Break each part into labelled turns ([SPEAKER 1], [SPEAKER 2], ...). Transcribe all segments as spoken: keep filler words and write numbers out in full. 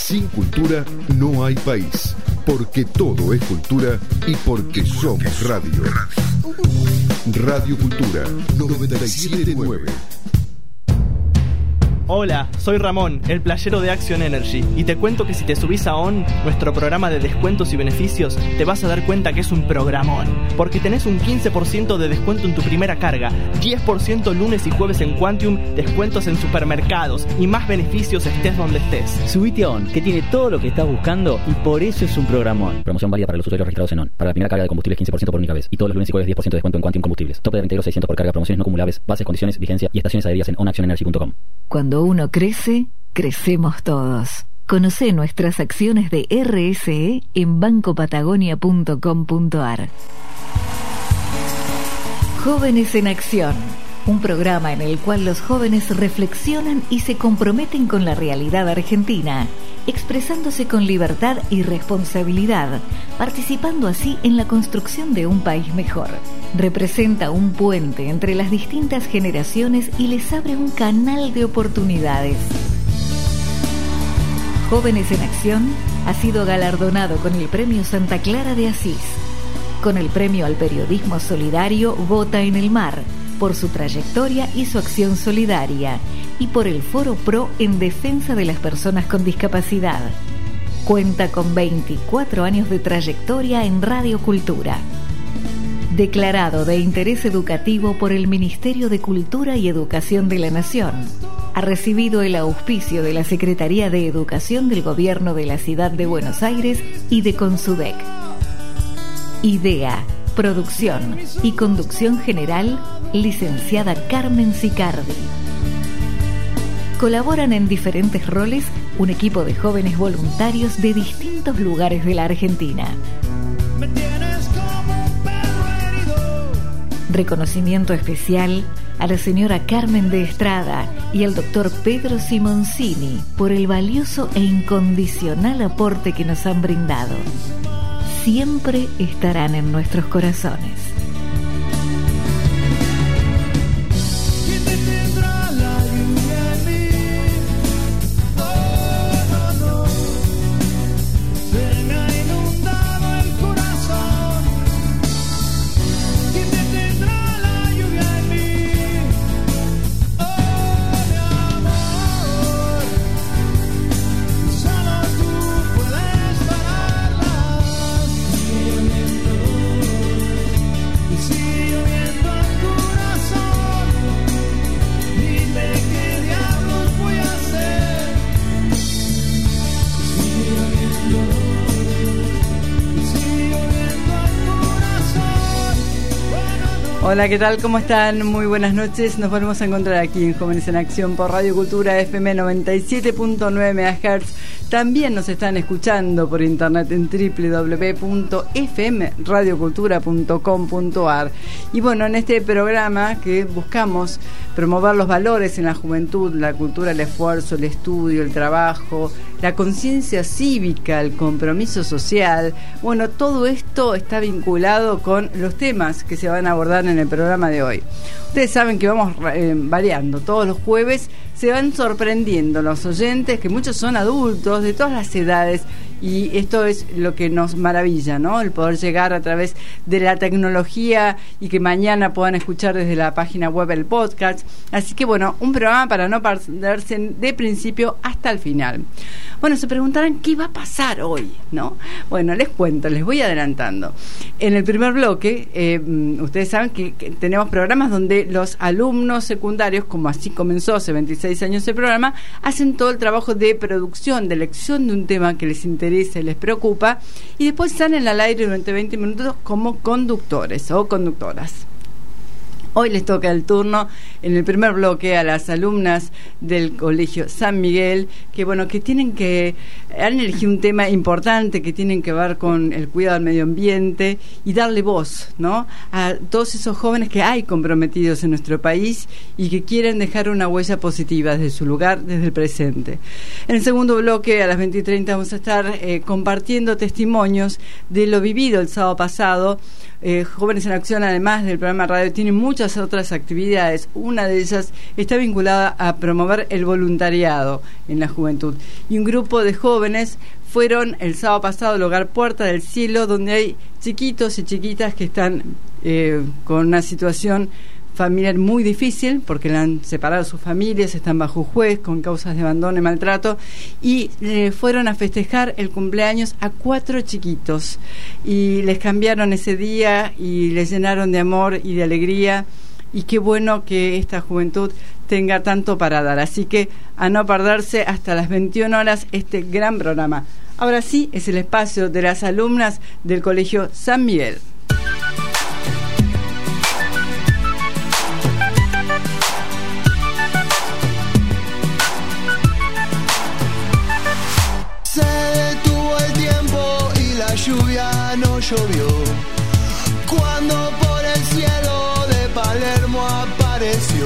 [SPEAKER 1] Sin cultura no hay país, porque todo es cultura y porque somos radio. Radio Cultura noventa y siete punto nueve.
[SPEAKER 2] Hola, soy Ramón, el playero de Action Energy, y te cuento que si te subís a ON, nuestro programa de descuentos y beneficios, te vas a dar cuenta que es un programón, porque tenés un quince por ciento de descuento en tu primera carga, diez por ciento lunes y jueves en Quantium, descuentos en supermercados y más beneficios estés donde estés.
[SPEAKER 3] Subite a ON, que tiene todo lo que estás buscando y por eso es un programón. Promoción válida para los usuarios registrados en ON. Para la primera carga de combustibles quince por ciento por única vez, y todos los lunes y jueves diez por ciento de descuento en Quantium Combustibles. Tope de reintegro seiscientos por carga, promociones no acumulables, bases, condiciones, vigencia y estaciones adheridas en on action energy punto com.
[SPEAKER 4] Cuando uno crece, crecemos todos. Conocé nuestras acciones de R S E en banco patagonia punto com punto a r. Jóvenes en Acción, un programa en el cual los jóvenes reflexionan y se comprometen con la realidad argentina, expresándose con libertad y responsabilidad, participando así en la construcción de un país mejor. Representa un puente entre las distintas generaciones y les abre un canal de oportunidades. Jóvenes en Acción ha sido galardonado con el Premio Santa Clara de Asís, con el Premio al Periodismo Solidario Gota en el Mar, por su trayectoria y su acción solidaria, y por el Foro Pro en defensa de las personas con discapacidad. Cuenta con veinticuatro años de trayectoria en Radio Cultura. Declarado de interés educativo por el Ministerio de Cultura y Educación de la Nación. Ha recibido el auspicio de la Secretaría de Educación del Gobierno de la Ciudad de Buenos Aires y de Consudec. Idea, producción y conducción general, licenciada Carmen Sicardi. Colaboran en diferentes roles un equipo de jóvenes voluntarios de distintos lugares de la Argentina. Reconocimiento especial a la señora Carmen de Estrada y al doctor Pedro Simoncini por el valioso e incondicional aporte que nos han brindado. Siempre estarán en nuestros corazones.
[SPEAKER 5] Hola, ¿qué tal? ¿Cómo están? Muy buenas noches. Nos volvemos a encontrar aquí en Jóvenes en Acción por Radio Cultura F M noventa y siete punto nueve megahertz. También nos están escuchando por internet en doble u doble u doble u punto f m radio cultura punto com punto a r. Y bueno, en este programa que buscamos promover los valores en la juventud, la cultura, el esfuerzo, el estudio, el trabajo, la conciencia cívica, el compromiso social. Bueno, todo esto está vinculado con los temas que se van a abordar en el programa de hoy. Ustedes saben que vamos eh, variando. Todos los jueves se van sorprendiendo los oyentes, que muchos son adultos de todas las edades, y esto es lo que nos maravilla, ¿no? El poder llegar a través de la tecnología y que mañana puedan escuchar desde la página web el podcast. Así que bueno, un programa para no perderse de principio hasta el final. Bueno, se preguntarán qué va a pasar hoy, ¿no? Bueno, les cuento, les voy adelantando. En el primer bloque, eh, ustedes saben que, que tenemos programas donde los alumnos secundarios, como así comenzó hace veintiséis años el programa, hacen todo el trabajo de producción, de elección de un tema que les interesa y les preocupa, y después salen al aire durante veinte minutos como conductores o conductoras. Hoy les toca el turno en el primer bloque a las alumnas del Colegio San Miguel, que bueno, que tienen que, han elegido un tema importante que tienen que ver con el cuidado del medio ambiente y darle voz, ¿no?, a todos esos jóvenes que hay comprometidos en nuestro país y que quieren dejar una huella positiva desde su lugar, desde el presente. En el segundo bloque, a las veinte y treinta, vamos a estar eh, compartiendo testimonios de lo vivido el sábado pasado eh, Jóvenes en Acción, además del programa radio, tiene muchas otras actividades. Una de ellas está vinculada a promover el voluntariado en la juventud. Y un grupo de jóvenes fueron el sábado pasado al hogar Puerta del Cielo, donde hay chiquitos y chiquitas que están eh, con una situación familiar muy difícil porque le han separado sus familias, están bajo juez con causas de abandono y maltrato, y eh, fueron a festejar el cumpleaños a cuatro chiquitos y les cambiaron ese día y les llenaron de amor y de alegría, y qué bueno que esta juventud tenga tanto para dar. Así que a no perderse hasta las veintiuna horas este gran programa. Ahora sí, es el espacio de las alumnas del Colegio San Miguel.
[SPEAKER 6] Lluvia no llovió cuando por el cielo de Palermo apareció.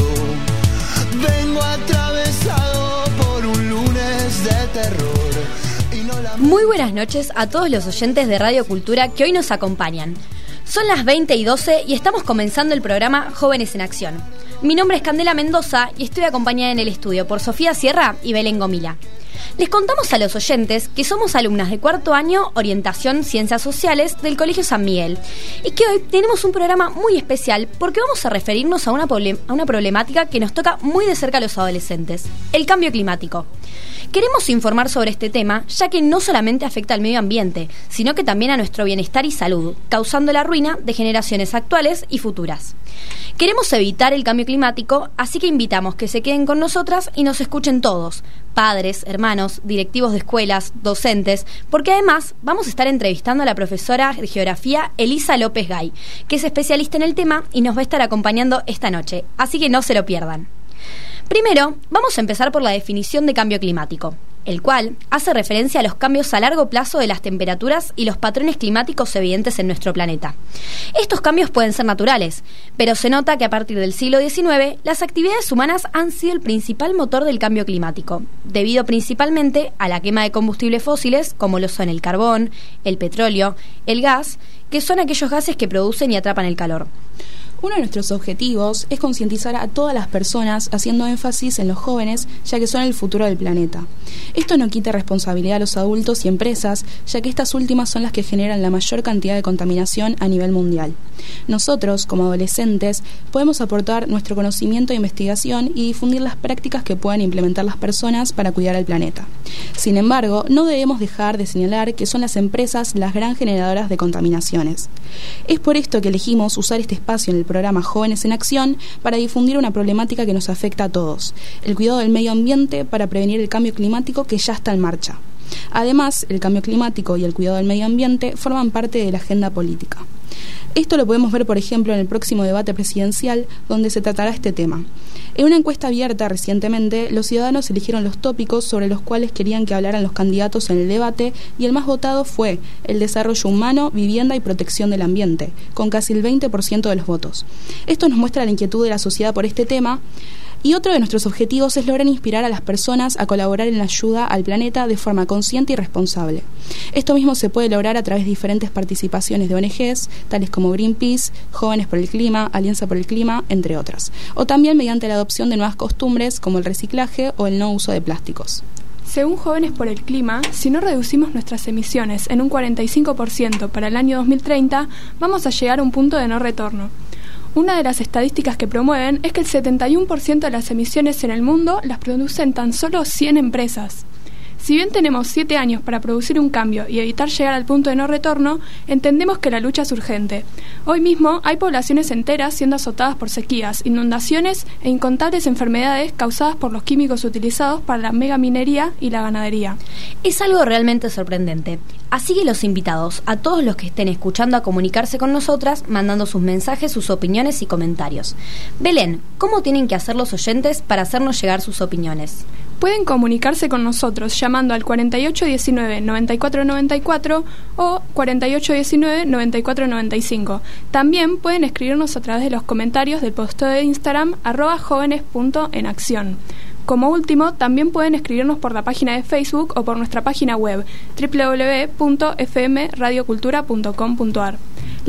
[SPEAKER 6] Vengo atravesado por un lunes de terror y no la...
[SPEAKER 7] Muy buenas noches a todos los oyentes de Radio Cultura que hoy nos acompañan. Son las veinte y doce y estamos comenzando el programa Jóvenes en Acción. Mi nombre es Candela Mendoza y estoy acompañada en el estudio por Sofía Sierra y Belén Gomila. Les contamos a los oyentes que somos alumnas de cuarto año Orientación Ciencias Sociales del Colegio San Miguel y que hoy tenemos un programa muy especial porque vamos a referirnos a una, problem- a una problemática que nos toca muy de cerca a los adolescentes, el cambio climático. Queremos informar sobre este tema, ya que no solamente afecta al medio ambiente, sino que también a nuestro bienestar y salud, causando la ruina de generaciones actuales y futuras. Queremos evitar el cambio climático, así que invitamos que se queden con nosotras y nos escuchen todos, padres, hermanos, directivos de escuelas, docentes, porque además vamos a estar entrevistando a la profesora de Geografía Elisa López Gay, que es especialista en el tema y nos va a estar acompañando esta noche, así que no se lo pierdan. Primero, vamos a empezar por la definición de cambio climático, el cual hace referencia a los cambios a largo plazo de las temperaturas y los patrones climáticos evidentes en nuestro planeta. Estos cambios pueden ser naturales, pero se nota que a partir del siglo diecinueve las actividades humanas han sido el principal motor del cambio climático, debido principalmente a la quema de combustibles fósiles como lo son el carbón, el petróleo, el gas, que son aquellos gases que producen y atrapan el calor.
[SPEAKER 8] Uno de nuestros objetivos es concientizar a todas las personas, haciendo énfasis en los jóvenes, ya que son el futuro del planeta. Esto no quita responsabilidad a los adultos y empresas, ya que estas últimas son las que generan la mayor cantidad de contaminación a nivel mundial. Nosotros, como adolescentes, podemos aportar nuestro conocimiento e investigación y difundir las prácticas que puedan implementar las personas para cuidar al planeta. Sin embargo, no debemos dejar de señalar que son las empresas las gran generadoras de contaminaciones. Es por esto que elegimos usar este espacio en el programa Jóvenes en Acción para difundir una problemática que nos afecta a todos, el cuidado del medio ambiente para prevenir el cambio climático que ya está en marcha. Además, el cambio climático y el cuidado del medio ambiente forman parte de la agenda política. Esto lo podemos ver, por ejemplo, en el próximo debate presidencial, donde se tratará este tema. En una encuesta abierta recientemente, los ciudadanos eligieron los tópicos sobre los cuales querían que hablaran los candidatos en el debate, y el más votado fue el desarrollo humano, vivienda y protección del ambiente, con casi el veinte por ciento de los votos. Esto nos muestra la inquietud de la sociedad por este tema. Y otro de nuestros objetivos es lograr inspirar a las personas a colaborar en la ayuda al planeta de forma consciente y responsable. Esto mismo se puede lograr a través de diferentes participaciones de O N Ges, tales como Greenpeace, Jóvenes por el Clima, Alianza por el Clima, entre otras. O también mediante la adopción de nuevas costumbres como el reciclaje o el no uso de plásticos.
[SPEAKER 9] Según Jóvenes por el Clima, si no reducimos nuestras emisiones en un cuarenta y cinco por ciento para el año dos mil treinta, vamos a llegar a un punto de no retorno. Una de las estadísticas que promueven es que el setenta y uno por ciento de las emisiones en el mundo las producen tan solo cien empresas. Si bien tenemos siete años para producir un cambio y evitar llegar al punto de no retorno, entendemos que la lucha es urgente. Hoy mismo hay poblaciones enteras siendo azotadas por sequías, inundaciones e incontables enfermedades causadas por los químicos utilizados para la megaminería y la ganadería.
[SPEAKER 7] Es algo realmente sorprendente. Así que los invitados a todos los que estén escuchando a comunicarse con nosotras, mandando sus mensajes, sus opiniones y comentarios. Belén, ¿cómo tienen que hacer los oyentes para hacernos llegar sus opiniones?
[SPEAKER 9] Pueden comunicarse con nosotros llamando al cuarenta y ocho diecinueve noventa y cuatro noventa y cuatro o cuarenta y ocho diecinueve noventa y cuatro noventa y cinco. También pueden escribirnos a través de los comentarios del posteo de Instagram arroba jóvenes punto en acción. Como último, también pueden escribirnos por la página de Facebook o por nuestra página web doble u doble u doble u punto f m radio cultura punto com punto a r.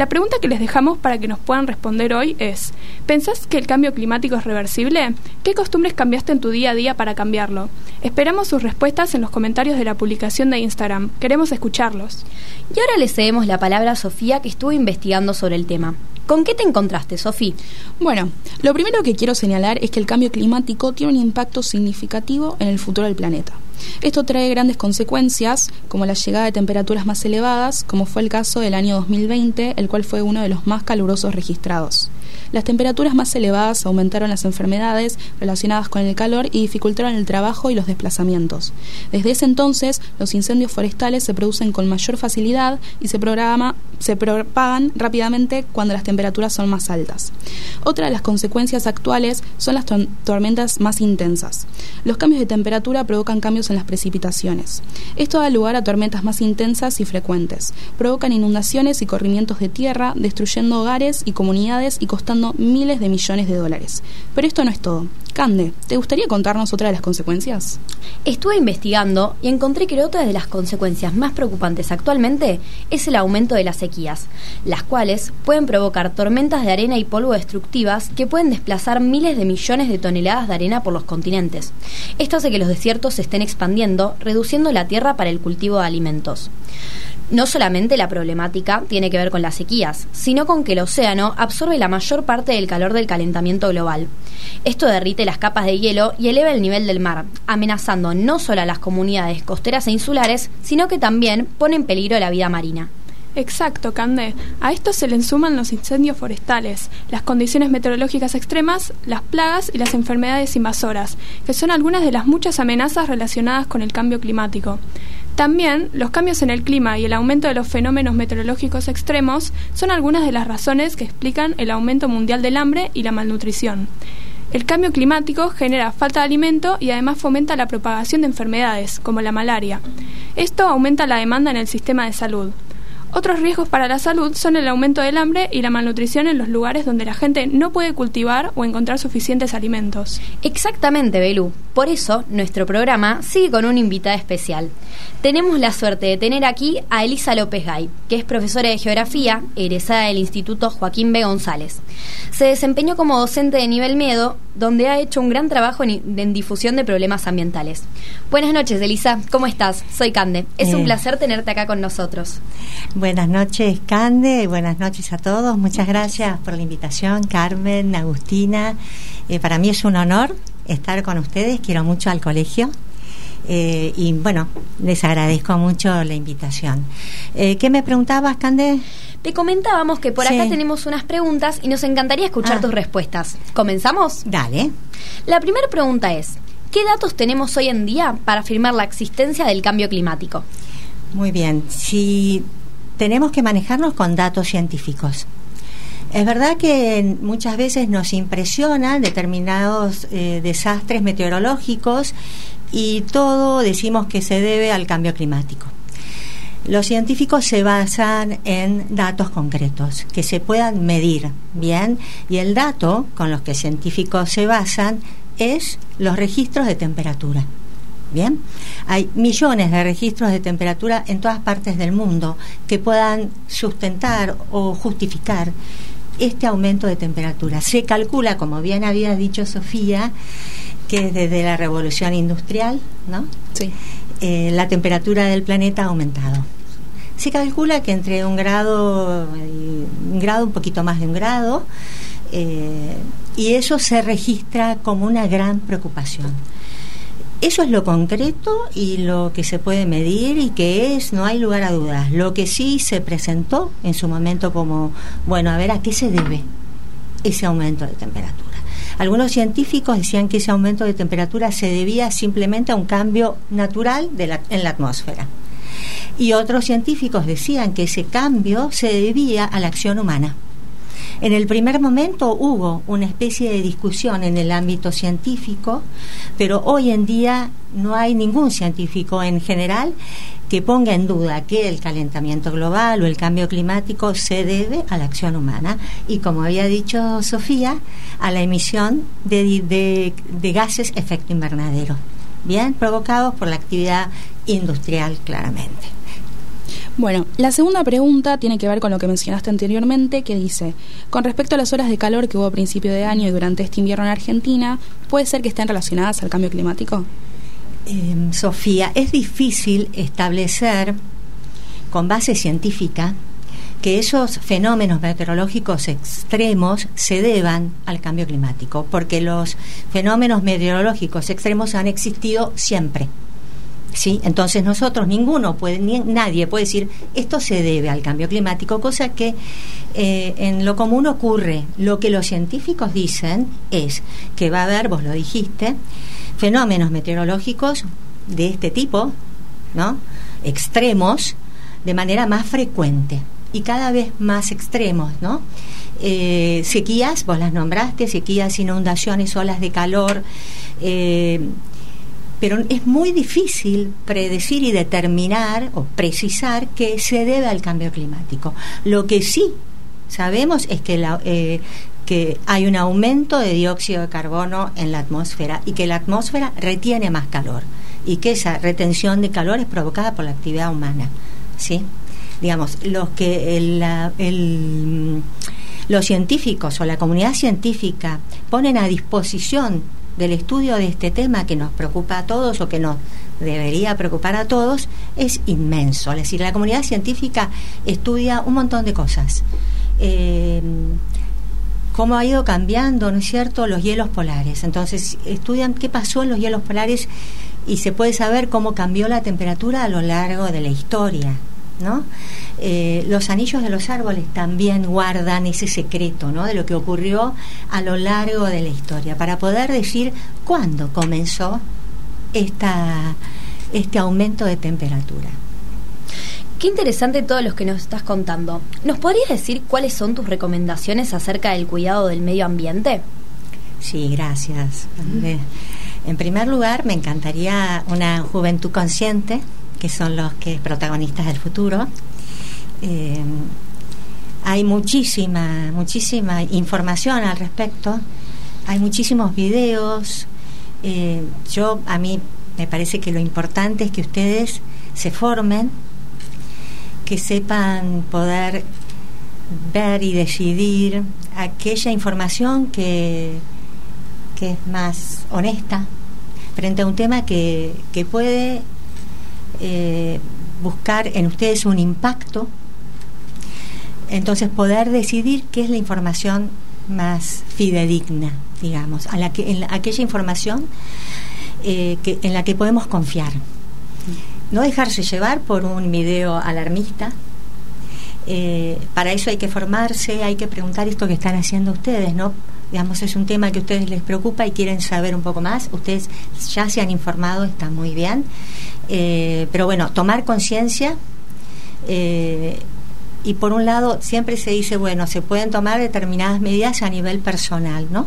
[SPEAKER 9] La pregunta que les dejamos para que nos puedan responder hoy es: ¿pensás que el cambio climático es reversible? ¿Qué costumbres cambiaste en tu día a día para cambiarlo? Esperamos sus respuestas en los comentarios de la publicación de Instagram. Queremos escucharlos.
[SPEAKER 7] Y ahora le cedemos la palabra a Sofía, que estuvo investigando sobre el tema. ¿Con qué te encontraste, Sofía?
[SPEAKER 8] Bueno, lo primero que quiero señalar es que el cambio climático tiene un impacto significativo en el futuro del planeta. Esto trae grandes consecuencias, como la llegada de temperaturas más elevadas, como fue el caso del año dos mil veinte, el cual fue uno de los más calurosos registrados. Las temperaturas más elevadas aumentaron las enfermedades relacionadas con el calor y dificultaron el trabajo y los desplazamientos. Desde ese entonces, los incendios forestales se producen con mayor facilidad y se, programa, se propagan rápidamente cuando las temperaturas son más altas. Otra de las consecuencias actuales son las tor- tormentas más intensas. Los cambios de temperatura provocan cambios en las precipitaciones. Esto da lugar a tormentas más intensas y frecuentes. Provocan inundaciones y corrimientos de tierra, destruyendo hogares y comunidades y costando miles de millones de dólares. Pero esto no es todo. Cande, ¿te gustaría contarnos otra de las consecuencias?
[SPEAKER 7] Estuve investigando y encontré que otra de las consecuencias más preocupantes actualmente es el aumento de las sequías, las cuales pueden provocar tormentas de arena y polvo destructivas que pueden desplazar miles de millones de toneladas de arena por los continentes. Esto hace que los desiertos se estén expandiendo, reduciendo la tierra para el cultivo de alimentos. No solamente la problemática tiene que ver con las sequías, sino con que el océano absorbe la mayor parte del calor del calentamiento global. Esto derrite las capas de hielo y eleva el nivel del mar, amenazando no solo a las comunidades costeras e insulares, sino que también pone en peligro la vida marina.
[SPEAKER 9] Exacto, Cande. A esto se le suman los incendios forestales, las condiciones meteorológicas extremas, las plagas y las enfermedades invasoras, que son algunas de las muchas amenazas relacionadas con el cambio climático. También, los cambios en el clima y el aumento de los fenómenos meteorológicos extremos son algunas de las razones que explican el aumento mundial del hambre y la malnutrición. El cambio climático genera falta de alimento y además fomenta la propagación de enfermedades, como la malaria. Esto aumenta la demanda en el sistema de salud. Otros riesgos para la salud son el aumento del hambre y la malnutrición en los lugares donde la gente no puede cultivar o encontrar suficientes alimentos.
[SPEAKER 7] Exactamente, Belú. Por eso, nuestro programa sigue con una invitada especial. Tenemos la suerte de tener aquí a Elisa López Gay, que es profesora de Geografía, egresada del Instituto Joaquín B. González. Se desempeñó como docente de nivel medio, donde ha hecho un gran trabajo en, en difusión de problemas ambientales. Buenas noches, Elisa. ¿Cómo estás? Soy Cande. Es eh. un placer tenerte acá con nosotros.
[SPEAKER 10] Buenas noches, Cande. Buenas noches a todos. Muchas gracias por la invitación, Carmen, Agustina. Eh, para mí es un honor estar con ustedes. Quiero mucho al colegio. Eh, y bueno, les agradezco mucho la invitación. Eh, ¿Qué me preguntabas, Cande?
[SPEAKER 7] Te comentábamos que por sí. acá tenemos unas preguntas y nos encantaría escuchar ah. tus respuestas. ¿Comenzamos?
[SPEAKER 10] Dale.
[SPEAKER 7] La primera pregunta es: ¿qué datos tenemos hoy en día para afirmar la existencia del cambio climático?
[SPEAKER 10] Muy bien. Si tenemos que manejarnos con datos científicos. Es verdad que muchas veces nos impresionan determinados eh, desastres meteorológicos y todo decimos que se debe al cambio climático. Los científicos se basan en datos concretos que se puedan medir, ¿bien? Y el dato con los que científicos se basan es los registros de temperatura. Bien, hay millones de registros de temperatura en todas partes del mundo que puedan sustentar o justificar este aumento de temperatura. Se calcula, como bien había dicho Sofía, que desde la revolución industrial, ¿no?
[SPEAKER 8] Sí.
[SPEAKER 10] Eh, la temperatura del planeta ha aumentado. Se calcula que entre un grado y un grado, un poquito más de un grado, eh, y eso se registra como una gran preocupación. Eso es lo concreto y lo que se puede medir y que es, no hay lugar a dudas. Lo que sí se presentó en su momento como, bueno, a ver, ¿a qué se debe ese aumento de temperatura? Algunos científicos decían que ese aumento de temperatura se debía simplemente a un cambio natural de la, en la atmósfera. Y otros científicos decían que ese cambio se debía a la acción humana. En el primer momento hubo una especie de discusión en el ámbito científico, pero hoy en día no hay ningún científico en general que ponga en duda que el calentamiento global o el cambio climático se debe a la acción humana y, como había dicho Sofía, a la emisión de, de, de gases efecto invernadero, bien provocados por la actividad industrial, claramente.
[SPEAKER 8] Bueno, la segunda pregunta tiene que ver con lo que mencionaste anteriormente, que dice, con respecto a las horas de calor que hubo a principio de año y durante este invierno en Argentina, ¿puede ser que estén relacionadas al cambio climático?
[SPEAKER 10] Eh, Sofía, es difícil establecer con base científica que esos fenómenos meteorológicos extremos se deban al cambio climático, porque los fenómenos meteorológicos extremos han existido siempre. ¿Sí? Entonces nosotros, ninguno puede, ni, nadie puede decir esto se debe al cambio climático, cosa que eh, en lo común ocurre. Lo que los científicos dicen es que va a haber, vos lo dijiste, fenómenos meteorológicos de este tipo, ¿no? Extremos, de manera más frecuente y cada vez más extremos, ¿no? Eh, sequías, vos las nombraste, sequías, inundaciones, olas de calor, eh, pero es muy difícil predecir y determinar o precisar que se debe al cambio climático. Lo que sí sabemos es que, la, eh, que hay un aumento de dióxido de carbono en la atmósfera y que la atmósfera retiene más calor y que esa retención de calor es provocada por la actividad humana, ¿sí? Digamos, los que el, la, el, los científicos o la comunidad científica ponen a disposición del estudio de este tema que nos preocupa a todos o que nos debería preocupar a todos es inmenso. Es decir, la comunidad científica estudia un montón de cosas. Eh, cómo ha ido cambiando, ¿no es cierto?, los hielos polares. Entonces, estudian qué pasó en los hielos polares y se puede saber cómo cambió la temperatura a lo largo de la historia, ¿no? Eh, los anillos de los árboles también guardan ese secreto, ¿no?, de lo que ocurrió a lo largo de la historia, para poder decir cuándo comenzó esta, este aumento de temperatura.
[SPEAKER 7] Qué interesante todo lo que nos estás contando. ¿Nos podrías decir cuáles son tus recomendaciones acerca del cuidado del medio ambiente?
[SPEAKER 10] Sí, gracias. Mm. En primer lugar, me encantaría una juventud consciente, que son los que protagonistas del futuro. Eh, hay muchísima, muchísima información al respecto, hay muchísimos videos. Eh, yo, a mí me parece que lo importante es que ustedes se formen, que sepan poder ver y decidir aquella información que, que es más honesta frente a un tema que, que puede Eh, buscar en ustedes un impacto. Entonces poder decidir qué es la información más fidedigna, digamos, a la que, en la, aquella información eh, que, en la que podemos confiar. No dejarse llevar por un video alarmista. Eh, para eso hay que formarse, hay que preguntar esto que están haciendo ustedes, ¿no? Digamos, es un tema que a ustedes les preocupa y quieren saber un poco más. Ustedes ya se han informado, está muy bien. Eh, pero bueno, tomar conciencia. Eh, y por un lado, siempre se dice, bueno, se pueden tomar determinadas medidas a nivel personal, ¿no?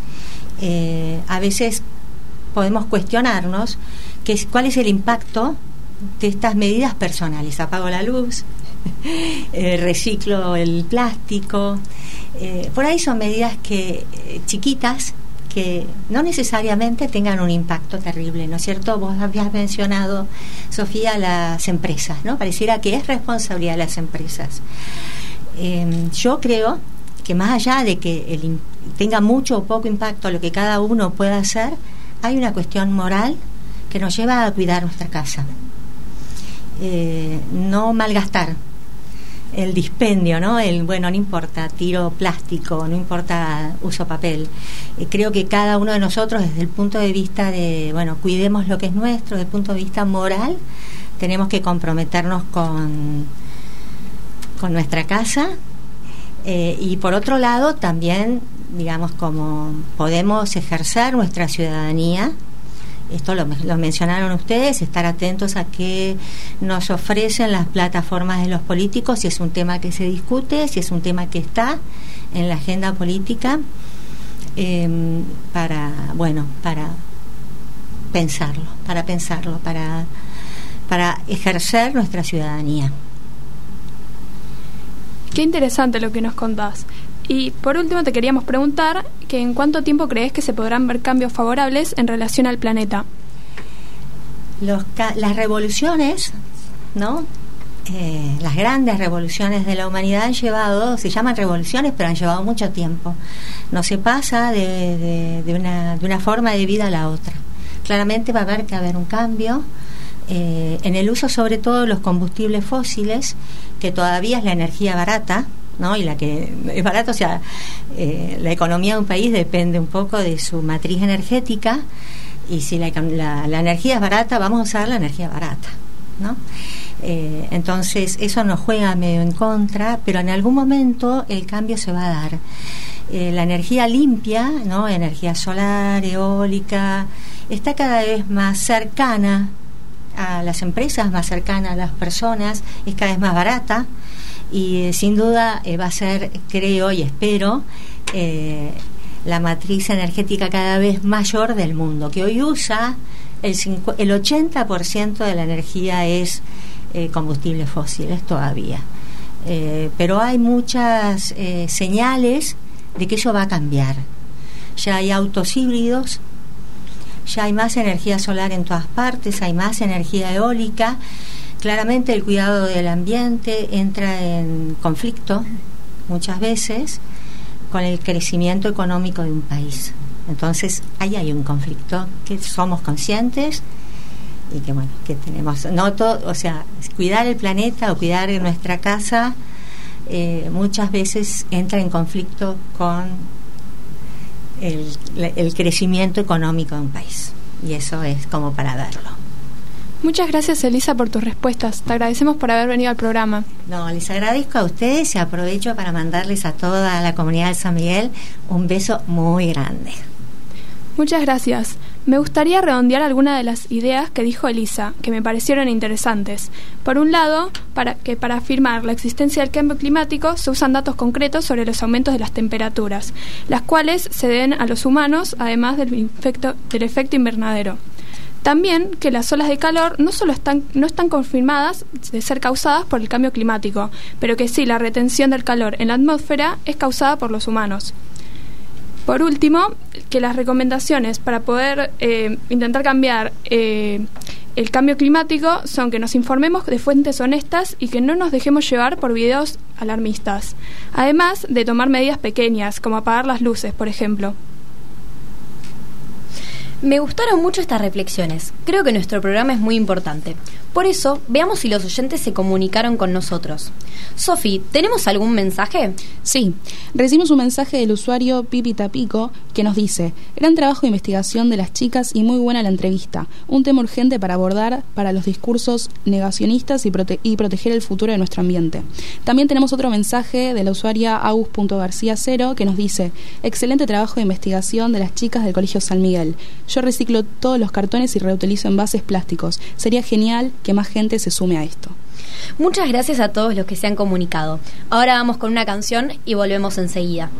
[SPEAKER 10] Eh, a veces podemos cuestionarnos que es, cuál es el impacto de estas medidas personales. Apago la luz, eh, reciclo el plástico. Eh, por ahí son medidas que eh, chiquitas, que no necesariamente tengan un impacto terrible, ¿no es cierto? Vos habías mencionado, Sofía, las empresas, ¿no? Pareciera que es responsabilidad de las empresas. Eh, yo creo que más allá de que el, tenga mucho o poco impacto lo que cada uno pueda hacer, hay una cuestión moral que nos lleva a cuidar nuestra casa. Eh, no malgastar el dispendio, ¿no? El, bueno, no importa, tiro plástico, no importa, uso papel. Eh, creo que cada uno de nosotros, desde el punto de vista de, bueno, cuidemos lo que es nuestro, desde el punto de vista moral, tenemos que comprometernos con, con nuestra casa. Eh, y por otro lado, también, digamos, como podemos ejercer nuestra ciudadanía. Esto lo, lo mencionaron ustedes, estar atentos a qué nos ofrecen las plataformas de los políticos, si es un tema que se discute, si es un tema que está en la agenda política, eh, para, bueno, para pensarlo, para pensarlo, para, para ejercer nuestra ciudadanía.
[SPEAKER 9] Qué interesante lo que nos contás. Y por último te queríamos preguntar que en cuánto tiempo crees que se podrán ver cambios favorables en relación al planeta.
[SPEAKER 10] Los ca- las revoluciones, ¿no? eh, las grandes revoluciones de la humanidad han llevado, se llaman revoluciones, pero han llevado mucho tiempo. No se pasa de, de, de, una, de una forma de vida a la otra. Claramente va a haber que haber un cambio eh, en el uso, sobre todo de los combustibles fósiles, que todavía es la energía barata, ¿no? Y la que es barata, o sea, eh, la economía de un país depende un poco de su matriz energética, y si la, la, la energía es barata, vamos a usar la energía barata, ¿no? Eh, entonces eso nos juega medio en contra, pero en algún momento el cambio se va a dar. Eh, la energía limpia, ¿no? Energía solar, eólica, está cada vez más cercana a las empresas, más cercana a las personas, es cada vez más barata, y eh, sin duda eh, va a ser, creo y espero, eh, la matriz energética cada vez mayor del mundo, que hoy usa el, cincu- el ochenta por ciento de la energía es eh, combustibles fósiles todavía, eh, pero hay muchas eh, señales de que eso va a cambiar. Ya hay autos híbridos, ya hay más energía solar en todas partes, hay más energía eólica. Claramente el cuidado del ambiente entra en conflicto muchas veces con el crecimiento económico de un país. Entonces ahí hay un conflicto que somos conscientes y que bueno, que tenemos, no todo, o sea, cuidar el planeta o cuidar nuestra casa eh, muchas veces entra en conflicto con el, el crecimiento económico de un país, y eso es como para verlo.
[SPEAKER 9] Muchas gracias, Elisa, por tus respuestas. Te agradecemos por haber venido al programa.
[SPEAKER 10] No, les agradezco a ustedes y aprovecho para mandarles a toda la comunidad de San Miguel un beso muy grande.
[SPEAKER 9] Muchas gracias. Me gustaría redondear algunas de las ideas que dijo Elisa, que me parecieron interesantes. Por un lado, para que para afirmar la existencia del cambio climático se usan datos concretos sobre los aumentos de las temperaturas, las cuales se deben a los humanos, además del efecto, del efecto invernadero. También que las olas de calor no solo están, no están confirmadas de ser causadas por el cambio climático, pero que sí la retención del calor en la atmósfera es causada por los humanos. Por último, que las recomendaciones para poder eh, intentar cambiar eh, el cambio climático son que nos informemos de fuentes honestas y que no nos dejemos llevar por videos alarmistas, además de tomar medidas pequeñas, como apagar las luces, por ejemplo.
[SPEAKER 7] Me gustaron mucho estas reflexiones. Creo que nuestro programa es muy importante. Por eso, veamos si los oyentes se comunicaron con nosotros. Sofi, ¿tenemos algún mensaje?
[SPEAKER 8] Sí, recibimos un mensaje del usuario Pipi Tapico que nos dice: gran trabajo de investigación de las chicas y muy buena la entrevista. Un tema urgente para abordar para los discursos negacionistas y, prote- y proteger el futuro de nuestro ambiente. También tenemos otro mensaje de la usuaria agus punto garcía cero que nos dice: excelente trabajo de investigación de las chicas del Colegio San Miguel. Yo reciclo todos los cartones y reutilizo envases plásticos. Sería genial que más gente se sume a esto.
[SPEAKER 7] Muchas gracias a todos los que se han comunicado. Ahora vamos con una canción y volvemos enseguida.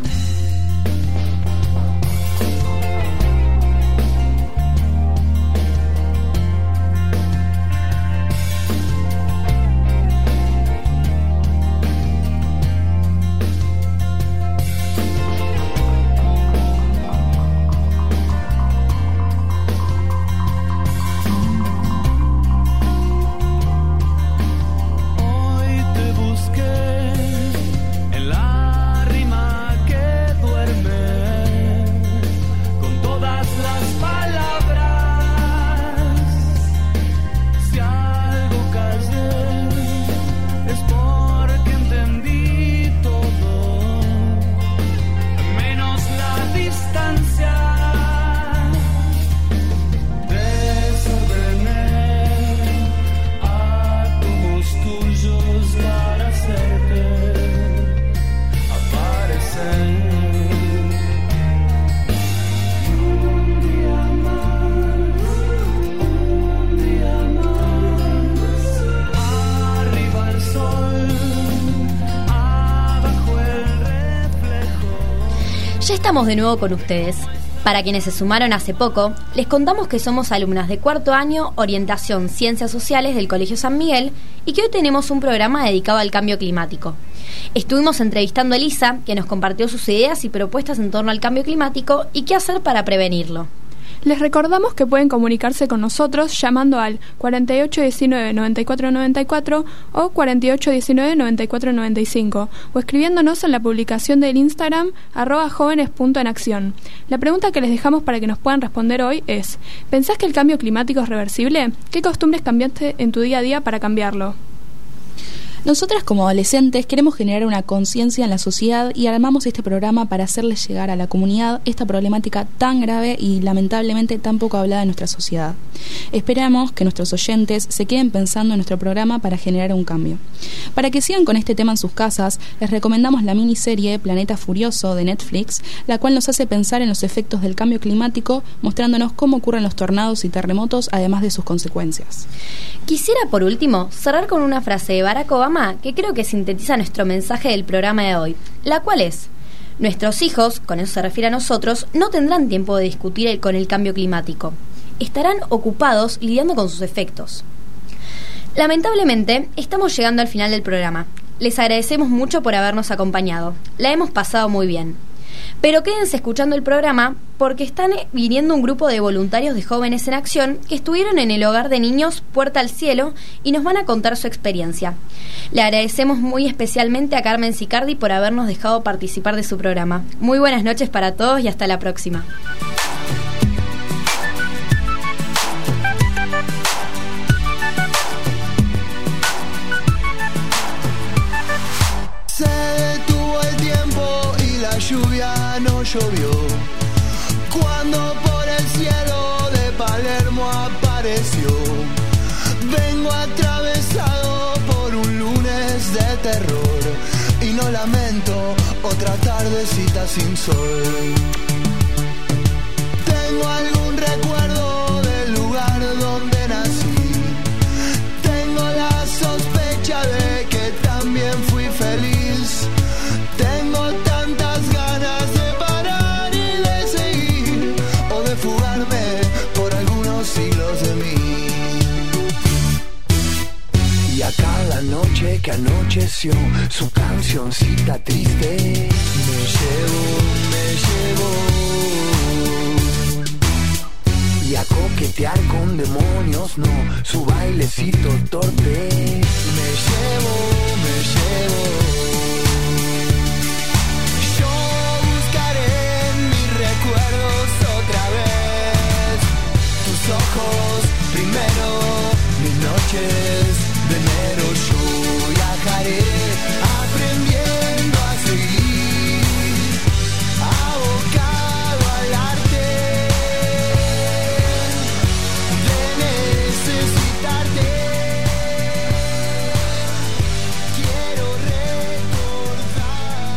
[SPEAKER 7] Ya estamos de nuevo con ustedes. Para quienes se sumaron hace poco, les contamos que somos alumnas de cuarto año Orientación Ciencias Sociales del Colegio San Miguel y que hoy tenemos un programa dedicado al cambio climático. Estuvimos entrevistando a Elisa, que nos compartió sus ideas y propuestas en torno al cambio climático y qué hacer para prevenirlo.
[SPEAKER 9] Les recordamos que pueden comunicarse con nosotros llamando al cuarenta y ocho diecinueve noventa y cuatro noventa y cuatro o cuarenta y ocho diecinueve noventa y cuatro noventa y cinco o escribiéndonos en la publicación del Instagram arroba jóvenes punto en acción. La pregunta que les dejamos para que nos puedan responder hoy es: ¿pensás que el cambio climático es reversible? ¿Qué costumbres cambiaste en tu día a día para cambiarlo?
[SPEAKER 8] Nosotras como adolescentes queremos generar una conciencia en la sociedad y armamos este programa para hacerles llegar a la comunidad esta problemática tan grave y lamentablemente tan poco hablada en nuestra sociedad. Esperamos que nuestros oyentes se queden pensando en nuestro programa para generar un cambio. Para que sigan con este tema en sus casas, les recomendamos la miniserie Planeta Furioso de Netflix, la cual nos hace pensar en los efectos del cambio climático, mostrándonos cómo ocurren los tornados y terremotos, además de sus consecuencias.
[SPEAKER 7] Quisiera, por último, cerrar con una frase de Barack Obama que creo que sintetiza nuestro mensaje del programa de hoy, la cual es: nuestros hijos, con eso se refiere a nosotros, no tendrán tiempo de discutir el, con el cambio climático. Estarán ocupados lidiando con sus efectos. Lamentablemente, estamos llegando al final del programa. Les agradecemos mucho por habernos acompañado. La hemos pasado muy bien. Pero quédense escuchando el programa porque están viniendo un grupo de voluntarios de Jóvenes en Acción que estuvieron en el hogar de niños Puerta al Cielo y nos van a contar su experiencia. Le agradecemos muy especialmente a Carmen Sicardi por habernos dejado participar de su programa. Muy buenas noches para todos y hasta la próxima.
[SPEAKER 6] Se detuvo el tiempo y la lluvia no llovió, cuando por el cielo de Palermo apareció. Vengo atravesado por un lunes de terror y no lamento otra tardecita sin sol. Tengo algún recuerdo del lugar donde nací, tengo la sospecha de que también fui feliz. Tengo tantas ganas de parar y de seguir, o de fugarme por algunos siglos de mí. Y a cada noche que anocheció, su cancioncita triste me llevo, me llevo. Y a coquetear con demonios, no, su bailecito torpe me llevo, me llevo. Ojos primero, mis noches de enero yo viajaré, aprendiendo a seguir, abocado al arte de necesitarte. Quiero recordar.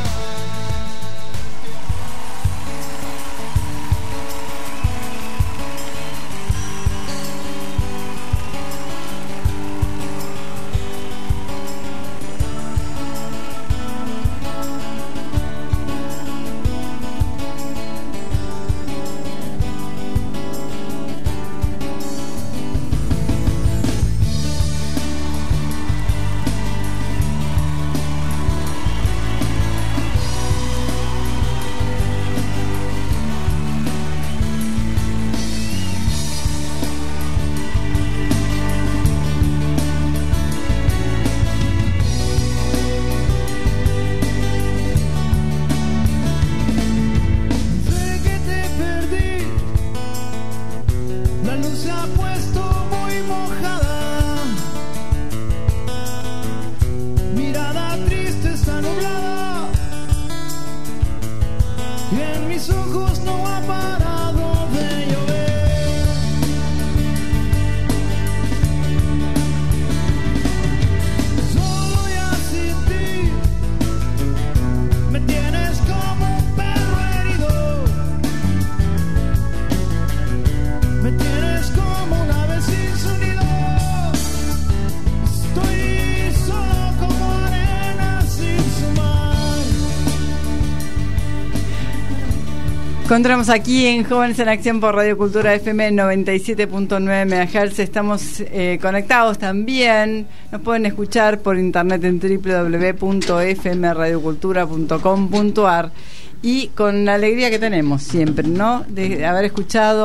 [SPEAKER 5] Encontramos aquí en Jóvenes en Acción por Radio Cultura F M noventa y siete punto nueve megahertz. Estamos eh, conectados también. Nos pueden escuchar por internet en doble u doble u doble u punto f m radio cultura punto com punto a r. Y con la alegría que tenemos siempre, ¿no? De haber escuchado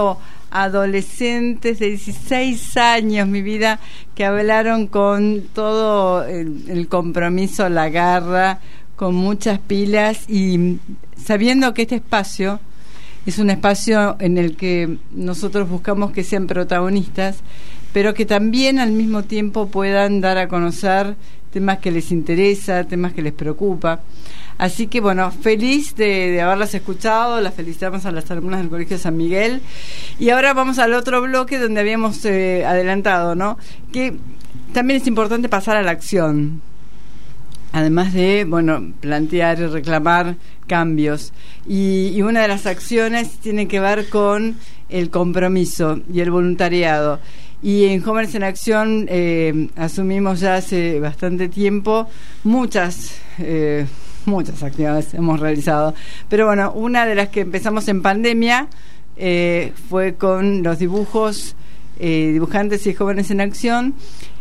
[SPEAKER 5] adolescentes de dieciséis años, mi vida, que hablaron con todo el, el compromiso, la garra, con muchas pilas y sabiendo que este espacio es un espacio en el que nosotros buscamos que sean protagonistas, pero que también al mismo tiempo puedan dar a conocer temas que les interesa, temas que les preocupa. Así que bueno, feliz de, de haberlas escuchado, las felicitamos a las alumnas del Colegio San Miguel. Y ahora vamos al otro bloque donde habíamos eh, adelantado, ¿no? Que también es importante pasar a la acción, además de, bueno, plantear y reclamar cambios. Y, y una de las acciones tiene que ver con el compromiso y el voluntariado. Y en Jóvenes en Acción eh, asumimos ya hace bastante tiempo muchas eh, muchas actividades hemos realizado, pero bueno, una de las que empezamos en pandemia eh, fue con los dibujos eh, dibujantes y Jóvenes en Acción,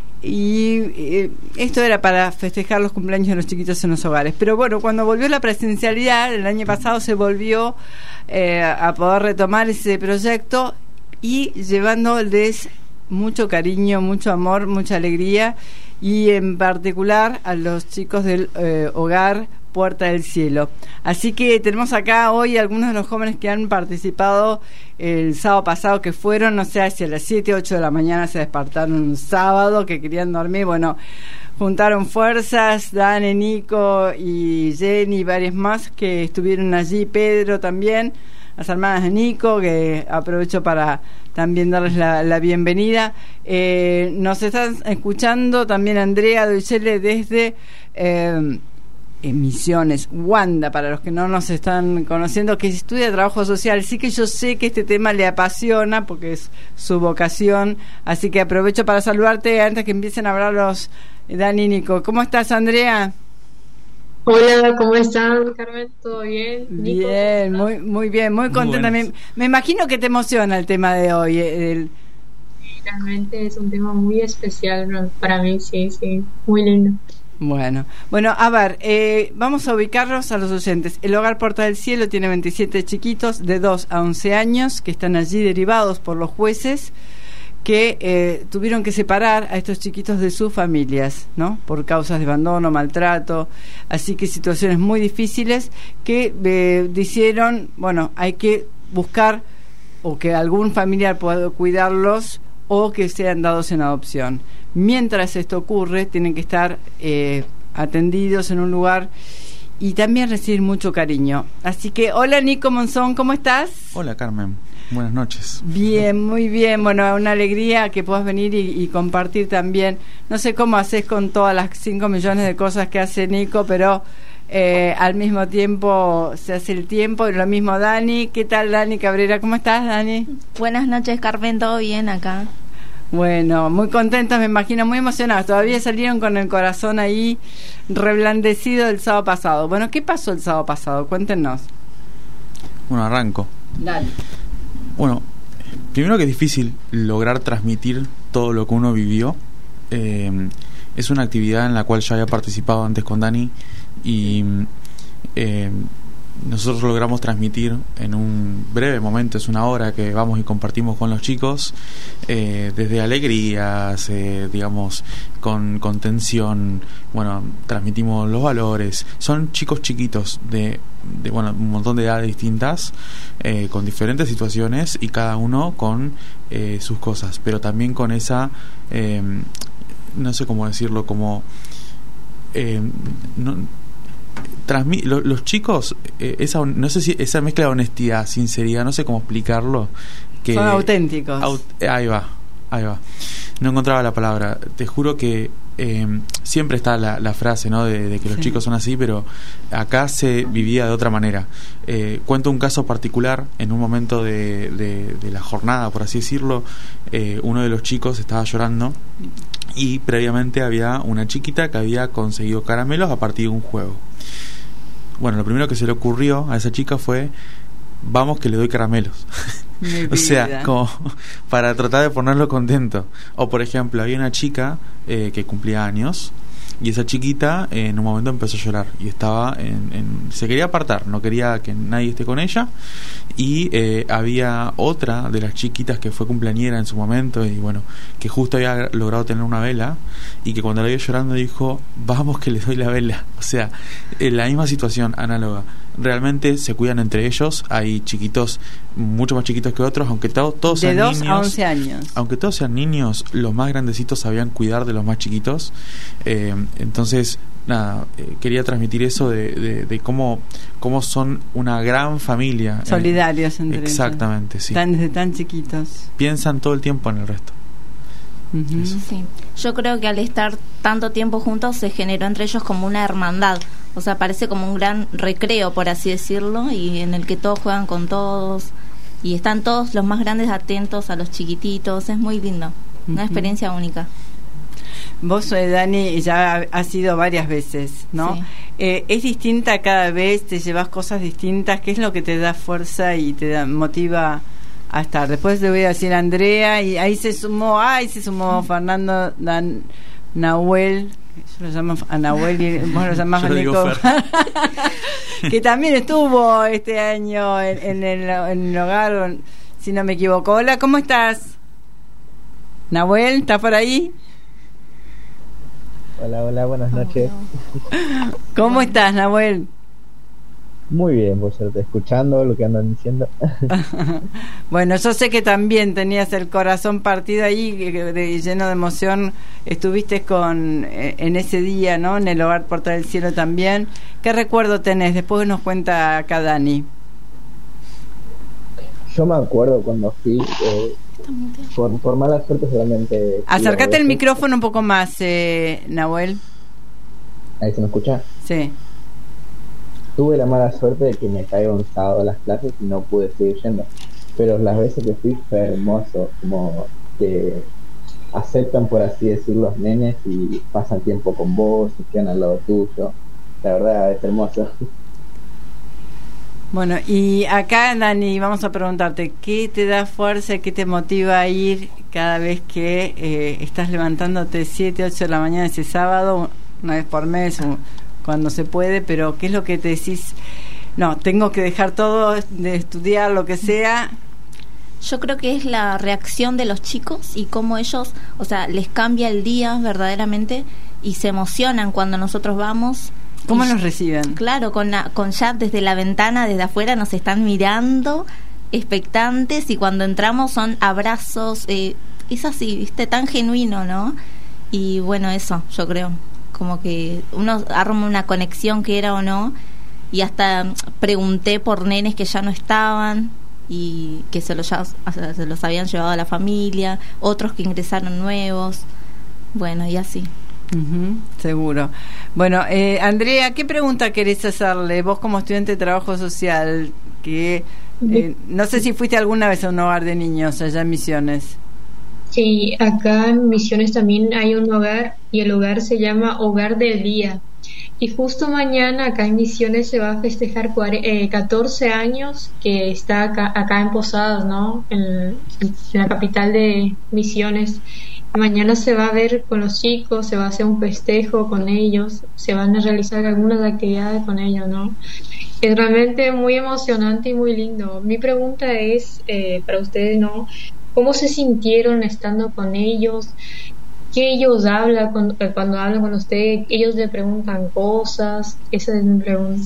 [SPEAKER 5] y eh, esto era para festejar los cumpleaños de los chiquitos en los hogares. Pero bueno, cuando volvió la presencialidad el año pasado se volvió eh, a poder retomar ese proyecto y llevándoles mucho cariño, mucho amor, mucha alegría, y en particular a los chicos del eh, hogar Puerta del Cielo. Así que tenemos acá hoy algunos de los jóvenes que han participado el sábado pasado, que fueron, no sé, hacia las siete, ocho de la mañana se despertaron un sábado, que querían dormir. Bueno, juntaron fuerzas, Dani, Nico y Jenny y varios más que estuvieron allí, Pedro también, las hermanas de Nico, que aprovecho para también darles la, la bienvenida. Eh, nos están escuchando también Andrea Doicele desde eh, Misiones, Wanda, para los que no nos están conociendo, que estudia trabajo social. Sí que yo sé que este tema le apasiona porque es su vocación, así que aprovecho para saludarte antes que empiecen a hablar los Dani y Nico. ¿Cómo estás, Andrea?
[SPEAKER 11] Hola, ¿cómo están, Carmen? ¿Todo bien? Nico,
[SPEAKER 5] bien, muy muy bien, muy contenta. Muy me, me imagino que te emociona el tema de hoy. El...
[SPEAKER 11] Realmente es un tema muy especial para mí, sí, sí, muy lindo.
[SPEAKER 5] Bueno, bueno, a ver, eh, vamos a ubicarlos a los oyentes. El Hogar Puerta del Cielo tiene veintisiete chiquitos de dos a once años que están allí derivados por los jueces que eh, tuvieron que separar a estos chiquitos de sus familias, ¿no? Por causas de abandono, maltrato, así que situaciones muy difíciles que eh, dijeron, bueno, hay que buscar o que algún familiar pueda cuidarlos o que sean dados en adopción. Mientras esto ocurre, tienen que estar eh, atendidos en un lugar y también recibir mucho cariño. Así que, hola Nico Monzón, ¿cómo estás?
[SPEAKER 12] Hola Carmen, buenas noches.
[SPEAKER 5] Bien, muy bien, bueno, una alegría que puedas venir y, y compartir también. No sé cómo haces con todas las cinco millones de cosas que hace Nico, pero eh, al mismo tiempo se hace el tiempo. Y lo mismo Dani. ¿Qué tal, Dani Cabrera? ¿Cómo estás, Dani?
[SPEAKER 13] Buenas noches, Carmen, ¿todo bien acá?
[SPEAKER 5] Bueno, muy contentos, me imagino, muy emocionados. Todavía salieron con el corazón ahí reblandecido el sábado pasado. Bueno, ¿qué pasó el sábado pasado? Cuéntenos.
[SPEAKER 12] Bueno, arranco.
[SPEAKER 5] Dale.
[SPEAKER 12] Bueno, primero que es difícil lograr transmitir todo lo que uno vivió. Eh, es una actividad en la cual ya había participado antes con Dani y eh, nosotros logramos transmitir en un breve momento, es una hora que vamos y compartimos con los chicos, eh, desde alegrías, eh, digamos, con, con tensión, bueno, transmitimos los valores. Son chicos chiquitos de, de bueno, un montón de edades distintas, eh, con diferentes situaciones y cada uno con eh, sus cosas, pero también con esa, eh, no sé cómo decirlo, como... Eh, no, Transmi- lo, los chicos, eh, esa, no sé si esa mezcla de honestidad, sinceridad, no sé cómo explicarlo, que
[SPEAKER 5] son auténticos.
[SPEAKER 12] Aut- ahí va, ahí va. No encontraba la palabra. Te juro que eh, siempre está la, la frase, ¿no? De, de que los sí. chicos son así, pero acá se vivía de otra manera. Eh, cuento un caso particular. En un momento de, de, de la jornada, por así decirlo, eh, uno de los chicos estaba llorando y previamente había una chiquita que había conseguido caramelos a partir de un juego. Bueno, lo primero que se le ocurrió a esa chica fue: vamos que le doy caramelos. O sea, como para tratar de ponerlo contento. O por ejemplo, había una chica eh, que cumplía años y esa chiquita eh, en un momento empezó a llorar y estaba en, en, se quería apartar, no quería que nadie esté con ella, y eh, había otra de las chiquitas que fue cumpleañera en su momento y bueno, que justo había logrado tener una vela y que cuando la vio llorando dijo, vamos que le doy la vela. O sea, en la misma situación análoga. Realmente se cuidan entre ellos. Hay chiquitos mucho más chiquitos que otros, aunque to- todos
[SPEAKER 5] de
[SPEAKER 12] sean
[SPEAKER 5] dos
[SPEAKER 12] niños.
[SPEAKER 5] a once años.
[SPEAKER 12] Aunque todos sean niños, los más grandecitos sabían cuidar de los más chiquitos. Eh, entonces, nada, eh, quería transmitir eso de, de, de cómo, cómo son una gran familia.
[SPEAKER 5] Solidarios
[SPEAKER 12] eh,
[SPEAKER 5] entre
[SPEAKER 12] Exactamente, sí.
[SPEAKER 5] Tan, desde tan chiquitos.
[SPEAKER 12] Piensan todo el tiempo en el resto.
[SPEAKER 5] Uh-huh.
[SPEAKER 13] Sí. Yo creo que al estar tanto tiempo juntos se generó entre ellos como una hermandad. O sea, parece como un gran recreo, por así decirlo, y en el que todos juegan con todos y están todos los más grandes atentos a los chiquititos. Es muy lindo, una
[SPEAKER 5] Uh-huh.
[SPEAKER 13] experiencia única.
[SPEAKER 5] Vos, eh, Dani, ya has ido varias veces, ¿no?
[SPEAKER 13] Sí.
[SPEAKER 5] Eh, ¿Es distinta cada vez? ¿Te llevas cosas distintas? ¿Qué es lo que te da fuerza y te da, motiva a estar? Después le voy a decir a Andrea, y ahí se sumó, ay, se sumó Fernando Dan, Nahuel, yo lo llamo a Nahuel y vos lo llamás a Nico, que también estuvo este año en, en, el, en el hogar, si no me equivoco. Hola, ¿cómo estás? Nahuel, ¿estás por ahí?
[SPEAKER 14] Hola, hola, buenas noches.
[SPEAKER 5] ¿Cómo estás, Nahuel?
[SPEAKER 14] Muy bien, por suerte, escuchando lo que andan diciendo.
[SPEAKER 5] Bueno, yo sé que también tenías el corazón partido ahí, de, de, lleno de emoción. Estuviste con eh, en ese día, ¿no? En el Hogar Puerta del Cielo también. ¿Qué recuerdo tenés? Después nos cuenta acá Dani.
[SPEAKER 14] Yo me acuerdo cuando fui, eh, por, por mala suerte solamente...
[SPEAKER 5] Acércate el micrófono un poco más, eh, Nahuel.
[SPEAKER 14] ¿Ahí se me escucha?
[SPEAKER 5] Sí.
[SPEAKER 14] Tuve la mala suerte de que me caigo un sábado a las clases y no pude seguir yendo. Pero las veces que fui fue hermoso, como que aceptan, por así decir, los nenes y pasan tiempo con vos, y quedan al lado tuyo. La verdad es hermoso.
[SPEAKER 5] Bueno, y acá, Dani, vamos a preguntarte, ¿qué te da fuerza, qué te motiva a ir cada vez que eh, estás levantándote siete, ocho de la mañana ese sábado, una vez por mes o cuando se puede, pero qué es lo que te decís? No, tengo que dejar todo, de estudiar, lo que sea.
[SPEAKER 13] Yo creo que es la reacción de los chicos y cómo ellos, o sea, les cambia el día verdaderamente y se emocionan cuando nosotros vamos.
[SPEAKER 5] ¿Cómo
[SPEAKER 13] y,
[SPEAKER 5] los reciben?
[SPEAKER 13] Claro, con, la, con ya desde la ventana, desde afuera nos están mirando, expectantes, y cuando entramos son abrazos, eh, es así, ¿viste? Tan genuino, ¿no? Y bueno, eso, yo creo. Como que uno arma una conexión, que era o no, y hasta pregunté por nenes que ya no estaban y que se los, ya, se los habían llevado a la familia, otros que ingresaron nuevos, bueno, y así.
[SPEAKER 5] Uh-huh, seguro. Bueno, eh, Andrea, ¿qué pregunta querés hacerle? Vos como estudiante de trabajo social, que eh, no sé si fuiste alguna vez a un hogar de niños allá en Misiones.
[SPEAKER 11] Sí, acá en Misiones también hay un hogar y el hogar se llama Hogar del Día. Y justo mañana acá en Misiones se va a festejar catorce años que está acá, acá en Posadas, ¿no? En, en la capital de Misiones. Mañana se va a ver con los chicos, se va a hacer un festejo con ellos, se van a realizar algunas actividades con ellos, ¿no? Es realmente muy emocionante y muy lindo. Mi pregunta es eh, para ustedes, ¿no? ¿Cómo se sintieron estando con ellos? ¿Qué ellos hablan cuando, cuando hablan con usted? ¿Ellos le preguntan cosas? Esa es mi pregunta.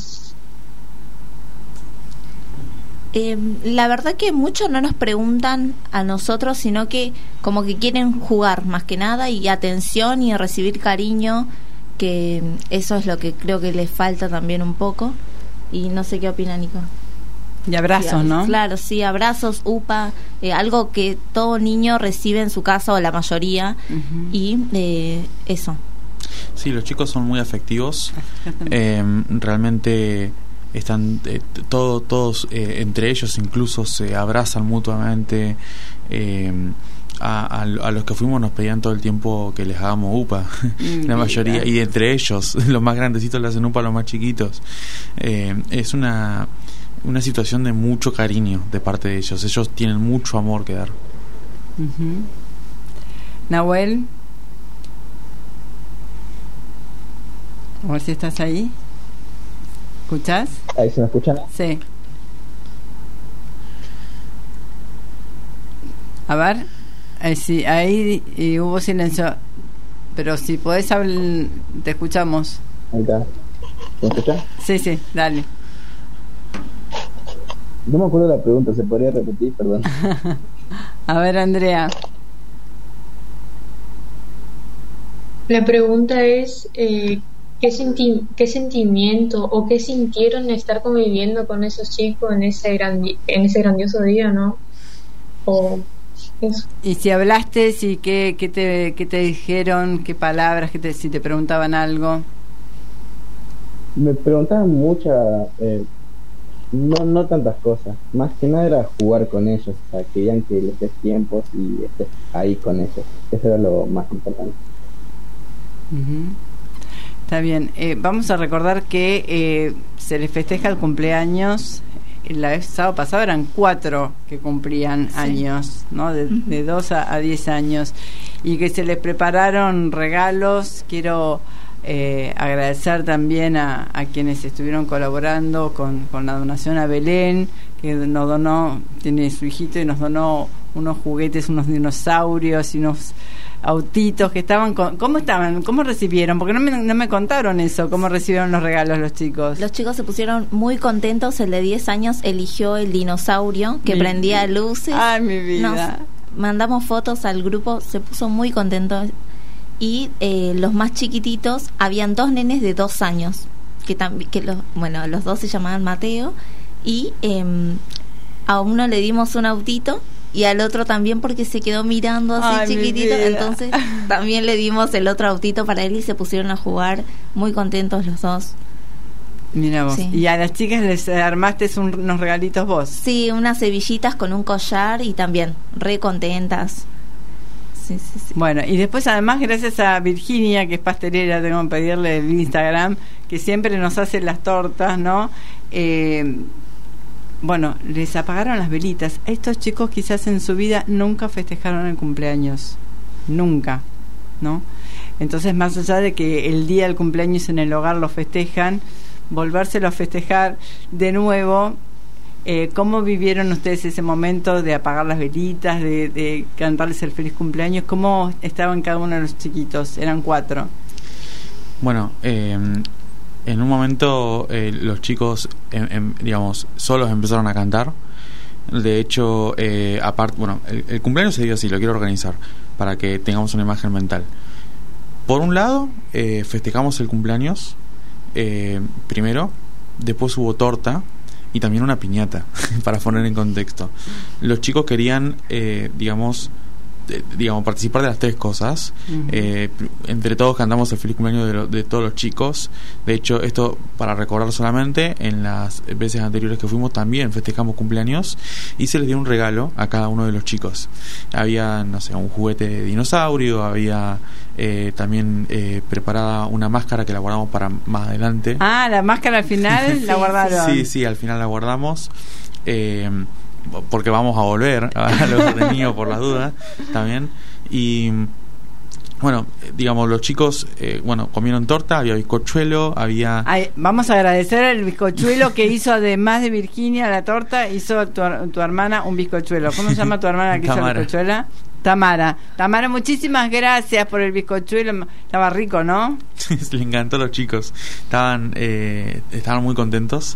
[SPEAKER 13] Eh, la verdad que muchos no nos preguntan a nosotros, sino que como que quieren jugar más que nada, y atención y recibir cariño, que eso es lo que creo que les falta también un poco. Y no sé qué opina Nico.
[SPEAKER 5] Y abrazos,
[SPEAKER 13] sí,
[SPEAKER 5] ¿no?
[SPEAKER 13] Claro, sí, abrazos, upa, eh, algo que todo niño recibe en su casa, o la mayoría, uh-huh. y eh, eso.
[SPEAKER 12] Sí, los chicos son muy afectivos, eh, realmente están eh, todo, todos eh, entre ellos incluso se abrazan mutuamente. eh, A, a, a los que fuimos nos pedían todo el tiempo que les hagamos upa, mm, la mayoría, y entre ellos los más grandecitos le hacen upa a los más chiquitos. Eh, es una una situación de mucho cariño de parte de ellos. Ellos tienen mucho amor que dar.
[SPEAKER 5] Uh-huh. Nahuel. A ver si estás ahí. ¿Escuchás?
[SPEAKER 14] ¿Ahí se me escuchan?
[SPEAKER 5] Sí. A ver, ahí, sí, ahí y hubo silencio. Pero si podés hablar, te escuchamos.
[SPEAKER 14] Ahí está. ¿Me escuchás?
[SPEAKER 5] Sí, sí, dale.
[SPEAKER 14] No me acuerdo la pregunta, ¿se podría repetir? Perdón.
[SPEAKER 5] A ver, Andrea.
[SPEAKER 11] La pregunta es, eh, ¿qué, senti- ¿qué sentimiento o qué sintieron estar conviviendo con esos chicos en ese, grandi- en ese grandioso día, ¿no? O eso.
[SPEAKER 5] Y si hablaste, si qué, qué, te, qué te dijeron, qué palabras, qué te, si te preguntaban algo.
[SPEAKER 14] Me preguntaban muchas, eh, no, no tantas cosas. Más que nada era jugar con ellos. O sea, querían que les des tiempos y estés ahí con ellos. Eso era lo más importante.
[SPEAKER 5] Uh-huh. Está bien. Eh, vamos a recordar que eh, se les festeja el cumpleaños. La vez sábado pasado eran cuatro que cumplían sí. años, ¿no? De, uh-huh. de dos a, a diez años. Y que se les prepararon regalos. Quiero eh, agradecer también a, a quienes estuvieron colaborando con, con la donación a Belén, que nos donó, tiene su hijito y nos donó unos juguetes, unos dinosaurios y unos autitos que estaban con, ¿cómo estaban? ¿Cómo recibieron? Porque no me, no me contaron eso, cómo recibieron los regalos los chicos.
[SPEAKER 13] Los chicos se pusieron muy contentos. El de diez años eligió el dinosaurio que
[SPEAKER 5] mi
[SPEAKER 13] prendía luces.
[SPEAKER 5] Ay, mi vida.
[SPEAKER 13] Nos mandamos fotos al grupo, se puso muy contento. Y eh, los más chiquititos, habían dos nenes de dos años que también, que los, bueno, los dos se llamaban Mateo y eh, a uno le dimos un autito y al otro también porque se quedó mirando así Ay, chiquitito, entonces también le dimos el otro autito para él y se pusieron a jugar muy contentos los dos.
[SPEAKER 5] Mira vos, sí. Y a las chicas les armaste un, unos regalitos vos.
[SPEAKER 13] Sí, unas cebillitas con un collar y también re contentas. Sí, sí, sí.
[SPEAKER 5] Bueno, y después además gracias a Virginia, que es pastelera, tengo que pedirle el Instagram, que siempre nos hace las tortas, ¿no? Eh, bueno, les apagaron las velitas. Estos chicos quizás en su vida nunca festejaron el cumpleaños, nunca, ¿no? Entonces, más allá de que el día del cumpleaños en el hogar lo festejan, volvérselo a festejar de nuevo. Eh, ¿Cómo vivieron ustedes ese momento de apagar las velitas, de, de cantarles el feliz cumpleaños? ¿Cómo estaban cada uno de los chiquitos? Eran cuatro.
[SPEAKER 12] Bueno, eh, en un momento eh, los chicos, eh, eh, digamos, solos empezaron a cantar. De hecho, eh, aparte, bueno, el, el cumpleaños se dio así, lo quiero organizar para que tengamos una imagen mental. Por un lado, eh, festejamos el cumpleaños eh, primero, después hubo torta y también una piñata, para poner en contexto. Los chicos querían, eh, digamos, de, digamos, participar de las tres cosas. Uh-huh. Eh, entre todos cantamos el feliz cumpleaños de, lo, de todos los chicos. De hecho, esto para recordar solamente, en las veces anteriores que fuimos también festejamos cumpleaños y se les dio un regalo a cada uno de los chicos. Había, no sé, un juguete de dinosaurio, había eh, también eh, preparada una máscara que la guardamos para más adelante.
[SPEAKER 5] Ah, la máscara al final la guardaron.
[SPEAKER 12] Sí, sí, al final la guardamos. Eh, porque vamos a volver a los de niños por las dudas también. Y bueno, digamos, los chicos eh, bueno, comieron torta, había bizcochuelo, había...
[SPEAKER 5] Ay, vamos a agradecer el bizcochuelo que hizo, además de Virginia la torta, hizo tu, tu hermana un bizcochuelo. ¿Cómo se llama tu hermana que hizo la bizcochuela? Tamara. Tamara, muchísimas gracias por el bizcochuelo. Estaba rico, ¿no?
[SPEAKER 12] Le encantó a los chicos. Estaban eh, estaban muy contentos.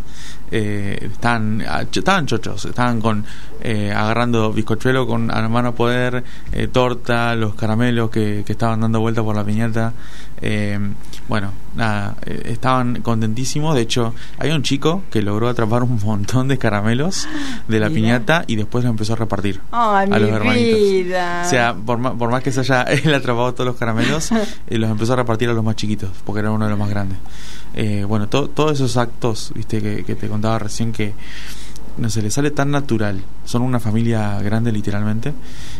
[SPEAKER 12] Eh, estaban estaban chochos. Estaban con eh, agarrando bizcochuelo con a mano poder, eh, torta, los caramelos que, que estaban dando vuelta por la piñata. Eh, bueno, nada, eh, estaban contentísimos. De hecho, hay un chico que logró atrapar un montón de caramelos de la Mira. piñata y después los empezó a repartir
[SPEAKER 5] Ay,
[SPEAKER 12] a los hermanitos.
[SPEAKER 5] Vida.
[SPEAKER 12] O sea, por más, por más que se haya él atrapado todos los caramelos, eh, los empezó a repartir a los más chiquitos, porque era uno de los más grandes. Eh, bueno, to, todos esos actos, viste, que, que te contaba recién, que no se les sale tan natural. Son una familia grande, literalmente.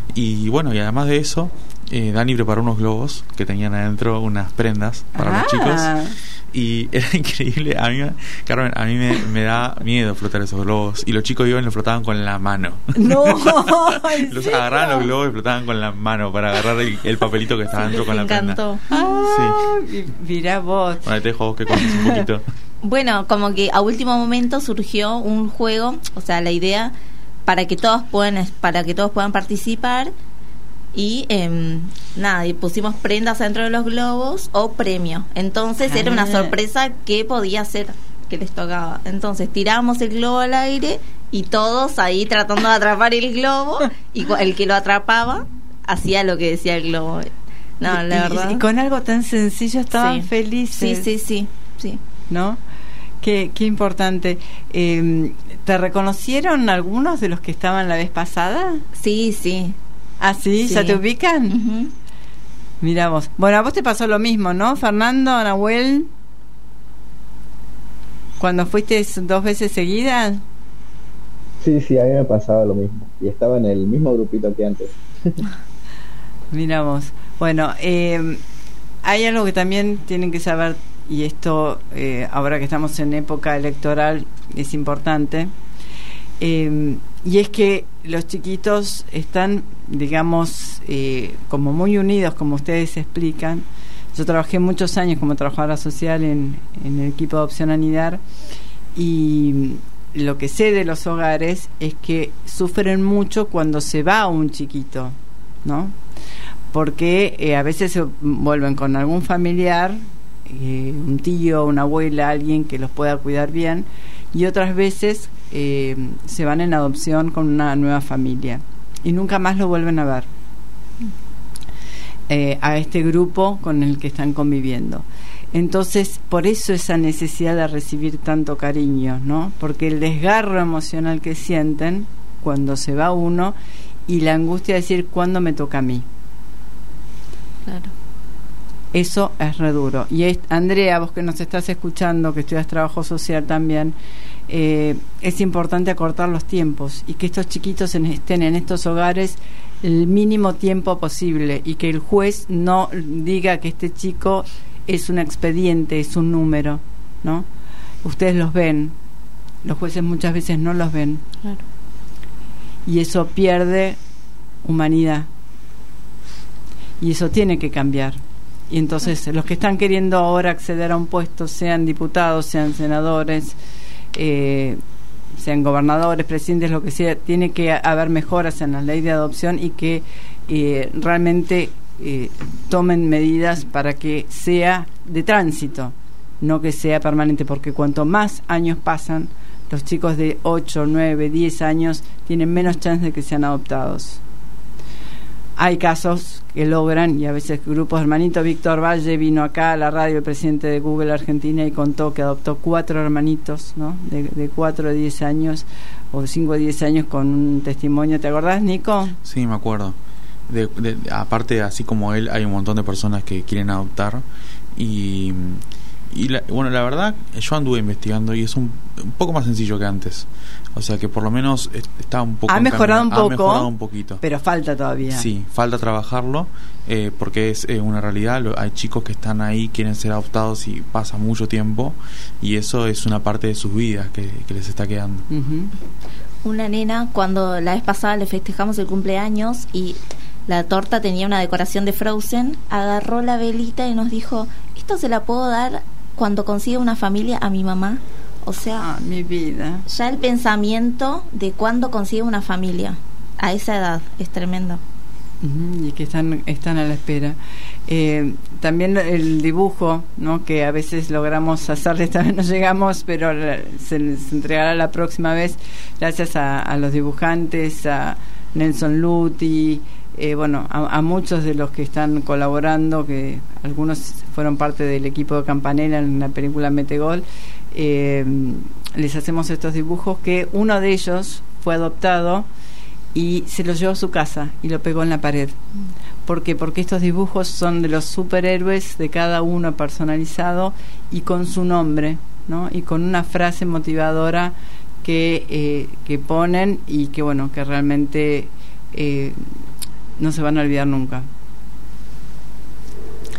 [SPEAKER 12] Y bueno, y además de eso, eh, Dani preparó unos globos que tenían adentro unas prendas para
[SPEAKER 5] ah.
[SPEAKER 12] los chicos. Y era increíble. A mí, Carmen, a mí me, me da miedo flotar esos globos. Y los chicos iban y los flotaban con la mano.
[SPEAKER 5] No,
[SPEAKER 12] los agarraban los globos y flotaban con la mano para agarrar el, el papelito que estaba dentro con la prenda.
[SPEAKER 5] Ah, sí. Mirá vos.
[SPEAKER 12] Bueno, te dejo vos que cuentes un poquito.
[SPEAKER 13] Bueno, como que a último momento surgió un juego, o sea, la idea para que todos puedan, para que todos puedan participar. Y eh, nada, y pusimos prendas dentro de los globos o premio. Entonces ah. era una sorpresa que podía ser que les tocaba. Entonces tiramos el globo al aire y todos ahí tratando de atrapar el globo, y el que lo atrapaba hacía lo que decía el globo. No, la
[SPEAKER 5] y,
[SPEAKER 13] verdad.
[SPEAKER 5] Y con algo tan sencillo estaban
[SPEAKER 13] sí.
[SPEAKER 5] felices.
[SPEAKER 13] Sí, sí, sí, sí.
[SPEAKER 5] ¿No? Qué, qué importante. Eh, ¿Te reconocieron algunos de los que estaban la vez pasada?
[SPEAKER 13] Sí, sí.
[SPEAKER 5] ¿Ah, sí?
[SPEAKER 13] sí.
[SPEAKER 5] ¿Ya te ubican? Uh-huh. Mirá vos. Bueno, a vos te pasó lo mismo, ¿no, Fernando, Nahuel? ¿Cuando fuiste dos veces seguidas?
[SPEAKER 14] Sí, sí, a mí me pasaba lo mismo. Y estaba en el mismo grupito que antes.
[SPEAKER 5] Mirá vos. Bueno, eh, hay algo que también tienen que saber, y esto, eh, ahora que estamos en época electoral, es importante. Eh, y es que los chiquitos están, digamos, eh, como muy unidos, como ustedes explican. Yo trabajé muchos años como trabajadora social en, en el equipo de Adopción Anidar, y lo que sé de los hogares es que sufren mucho cuando se va un chiquito, ¿no? Porque eh, a veces se vuelven con algún familiar, eh, un tío, una abuela, alguien que los pueda cuidar bien, y otras veces eh, se van en adopción con una nueva familia y nunca más lo vuelven a ver, eh, a este grupo con el que están conviviendo. Entonces, por eso esa necesidad de recibir tanto cariño, ¿no? Porque el desgarro emocional que sienten cuando se va uno, y la angustia de decir, ¿cuándo me toca a mí?
[SPEAKER 13] Claro.
[SPEAKER 5] Eso es re duro. Y es, Andrea, vos que nos estás escuchando, que estudias trabajo social también, eh, es importante acortar los tiempos y que estos chiquitos en, estén en estos hogares el mínimo tiempo posible, y que el juez no diga que este chico es un expediente, es un número, ¿no? Ustedes los ven, los jueces muchas veces no los ven.
[SPEAKER 13] Claro.
[SPEAKER 5] Y eso pierde humanidad. Y eso tiene que cambiar. Y entonces los que están queriendo ahora acceder a un puesto, sean diputados, sean senadores, eh, sean gobernadores, presidentes, lo que sea, tiene que haber mejoras en la ley de adopción, y que eh, realmente eh, tomen medidas para que sea de tránsito, no que sea permanente, porque cuanto más años pasan, los chicos de ocho, nueve, diez años tienen menos chance de que sean adoptados. Hay casos que logran, y a veces grupos. Hermanito Víctor Valle vino acá a la radio, el presidente de Google Argentina, y contó que adoptó cuatro hermanitos, ¿no? De, de cuatro a diez años, o cinco a diez años, con un testimonio. ¿Te acordás, Nico?
[SPEAKER 12] Sí, me acuerdo. De, de, aparte, así como él, hay un montón de personas que quieren adoptar. Y, y la, bueno, la verdad, yo anduve investigando y es un, un poco más sencillo que antes. O sea que por lo menos está un poco...
[SPEAKER 5] Ha mejorado un poco,
[SPEAKER 12] ha mejorado un poquito.
[SPEAKER 5] Pero falta todavía.
[SPEAKER 12] Sí, falta trabajarlo, eh, porque es eh, una realidad. Lo, hay chicos que están ahí, quieren ser adoptados y pasa mucho tiempo, y eso es una parte de sus vidas que, que les está quedando.
[SPEAKER 13] Uh-huh. Una nena, cuando la vez pasada le festejamos el cumpleaños y la torta tenía una decoración de Frozen, agarró la velita y nos dijo, ¿esto se la puedo dar cuando consiga una familia a mi mamá? O sea,
[SPEAKER 5] ah, mi vida.
[SPEAKER 13] Ya el pensamiento de cuándo consigue una familia a esa edad es tremendo.
[SPEAKER 5] Uh-huh, y que están están a la espera. Eh, también el dibujo, ¿no? Que a veces logramos hacerle, esta vez no llegamos, pero se, se entregará la próxima vez, gracias a, a los dibujantes, a Nelson Luti, eh, bueno, a, a muchos de los que están colaborando, que algunos fueron parte del equipo de Campanella en la película Metegol. Eh, les hacemos estos dibujos, que uno de ellos fue adoptado y se lo llevó a su casa y lo pegó en la pared. ¿Por qué? Porque estos dibujos son de los superhéroes de cada uno, personalizado y con su nombre, ¿no? Y con una frase motivadora que, eh, que ponen, y que bueno, que realmente eh, no se van a olvidar nunca.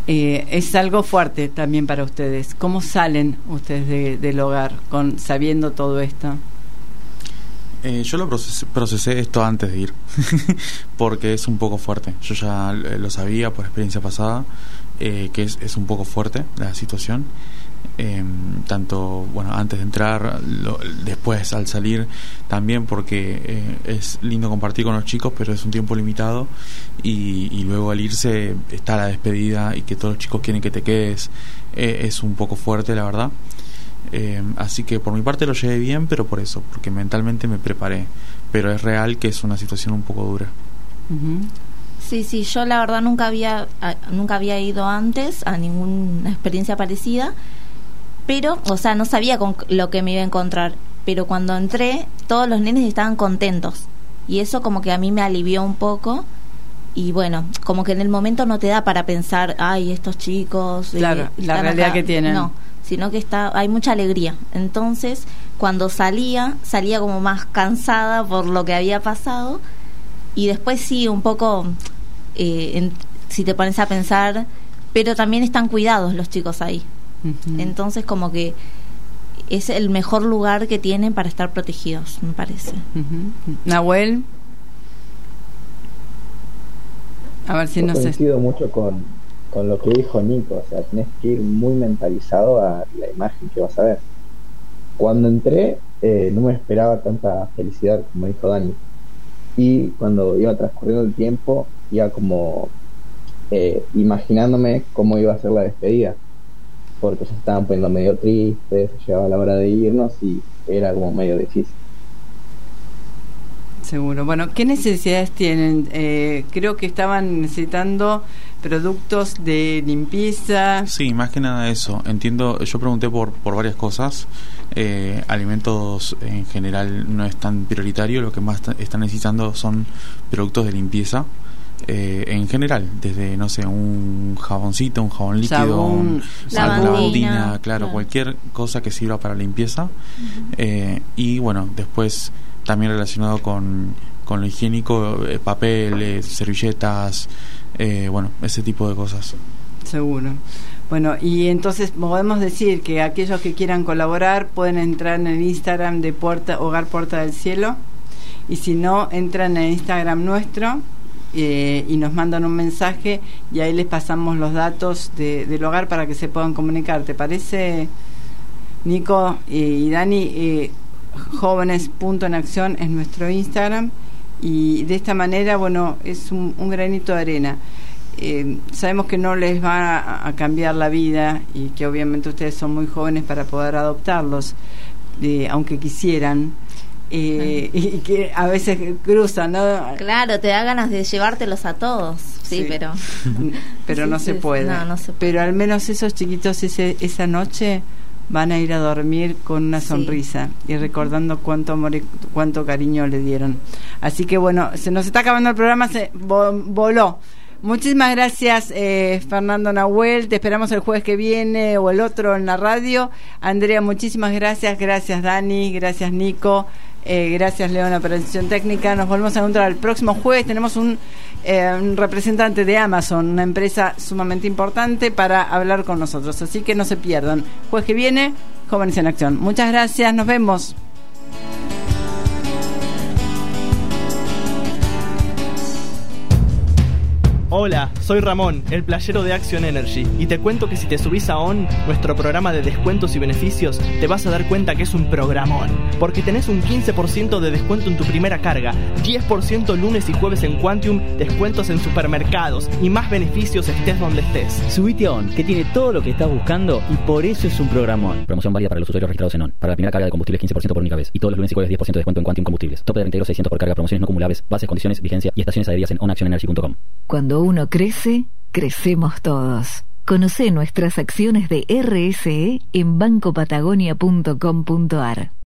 [SPEAKER 5] Eh, es algo fuerte también para ustedes. ¿Cómo salen ustedes de, del hogar con sabiendo todo esto?
[SPEAKER 12] Eh, yo lo procesé, procesé esto antes de ir porque es un poco fuerte. Yo ya lo sabía por experiencia pasada, eh, que es, es un poco fuerte la situación, eh, tanto bueno antes de entrar, lo, después al salir también, porque eh, es lindo compartir con los chicos, pero es un tiempo limitado, y, y luego al irse está la despedida y que todos los chicos quieren que te quedes, eh, es un poco fuerte, la verdad. Eh, así que por mi parte lo llevé bien, pero por eso, porque mentalmente me preparé, pero es real que es una situación un poco dura.
[SPEAKER 5] Uh-huh.
[SPEAKER 13] Sí, sí, yo la verdad nunca había a, nunca había ido antes a ninguna experiencia parecida, pero, o sea, no sabía con lo que me iba a encontrar, pero cuando entré todos los nenes estaban contentos y eso como que a mí me alivió un poco. Y bueno, como que en el momento no te da para pensar, ay, estos chicos,
[SPEAKER 5] claro,
[SPEAKER 13] eh,
[SPEAKER 5] la realidad acá. Que tienen.
[SPEAKER 13] No, sino que está, hay mucha alegría. Entonces, cuando salía, salía como más cansada por lo que había pasado, y después sí, un poco, eh, en, si te pones a pensar, pero también están cuidados los chicos ahí. Uh-huh. Entonces, como que es el mejor lugar que tienen para estar protegidos, me parece.
[SPEAKER 5] Uh-huh. Nahuel. A ver si
[SPEAKER 14] Yo
[SPEAKER 5] no sé.
[SPEAKER 14] coincido mucho con, con lo que dijo Nico, o sea, tenés que ir muy mentalizado a la imagen que vas a ver. Cuando entré, eh, no me esperaba tanta felicidad, como dijo Dani, y cuando iba transcurriendo el tiempo, iba como eh, imaginándome cómo iba a ser la despedida, porque se estaban poniendo medio tristes, llegaba la hora de irnos y era como medio difícil.
[SPEAKER 5] Seguro. Bueno, ¿qué necesidades tienen? Eh, creo que estaban necesitando productos de limpieza.
[SPEAKER 12] Sí, más que nada eso. Entiendo, yo pregunté por, por varias cosas. Eh, alimentos en general no es tan prioritario. Lo que más t- están necesitando son productos de limpieza. Eh, en general, desde, no sé, un jaboncito, un jabón líquido,
[SPEAKER 5] Sabón,
[SPEAKER 12] un,
[SPEAKER 13] lavandina,
[SPEAKER 12] lavandina, claro,
[SPEAKER 13] claro,
[SPEAKER 12] cualquier cosa que sirva para limpieza. Uh-huh. Eh, y bueno, después también relacionado con, con lo higiénico, eh, papel, eh, servilletas, eh, bueno, ese tipo de cosas.
[SPEAKER 5] Seguro. Bueno, y entonces podemos decir que aquellos que quieran colaborar pueden entrar en el Instagram de Puerta Hogar Puerta del Cielo, y si no, entran en el Instagram nuestro eh, y nos mandan un mensaje y ahí les pasamos los datos de, del hogar para que se puedan comunicar. ¿Te parece, Nico eh, y Dani? Eh, Jóvenes punto en acción es nuestro Instagram, y de esta manera, bueno, es un, un granito de arena. Eh, sabemos que no les va a, a cambiar la vida, y que obviamente ustedes son muy jóvenes para poder adoptarlos, eh, aunque quisieran, eh, y que a veces cruzan, ¿no?
[SPEAKER 13] Claro, te da ganas de llevártelos a todos, sí, sí. pero
[SPEAKER 5] pero
[SPEAKER 13] sí,
[SPEAKER 5] no,
[SPEAKER 13] sí,
[SPEAKER 5] se puede.
[SPEAKER 13] no, no se puede.
[SPEAKER 5] Pero al menos esos chiquitos ese, esa noche van a ir a dormir con una sonrisa, sí, y recordando cuánto amor y cuánto cariño le dieron. Así que bueno, se nos está acabando el programa, se vo- voló. Muchísimas gracias, eh, Fernando, Nahuel. Te esperamos el jueves que viene o el otro en la radio. Andrea, muchísimas gracias. Gracias, Dani. Gracias, Nico. Eh, gracias, León, operación técnica. Nos volvemos a encontrar el próximo jueves. Tenemos un, eh, un representante de Amazon, una empresa sumamente importante, para hablar con nosotros. Así que no se pierdan. Jueves que viene, Jóvenes en Acción. Muchas gracias. Nos vemos.
[SPEAKER 2] Hola, soy Ramón, el playero de Action Energy, y te cuento que si te subís a ON, nuestro programa de descuentos y beneficios, te vas a dar cuenta que es un programón, porque tenés un quince por ciento de descuento en tu primera carga, diez por ciento lunes y jueves en Quantium, descuentos en supermercados y más beneficios estés donde estés.
[SPEAKER 3] Subite a ON, que tiene todo lo que estás buscando y por eso es un programón. Promoción válida para los usuarios registrados en ON. Para la primera carga de combustibles quince por ciento por única vez, y todos los lunes y jueves diez por ciento de descuento en Quantium Combustibles. Tope de reintegro seiscientos por carga, promociones no acumulables, bases, condiciones, vigencia y estaciones adheridas en on action energy punto com.
[SPEAKER 4] Cuando uno crece, crecemos todos. Conoce nuestras acciones de R S E en banco patagonia punto com punto a r.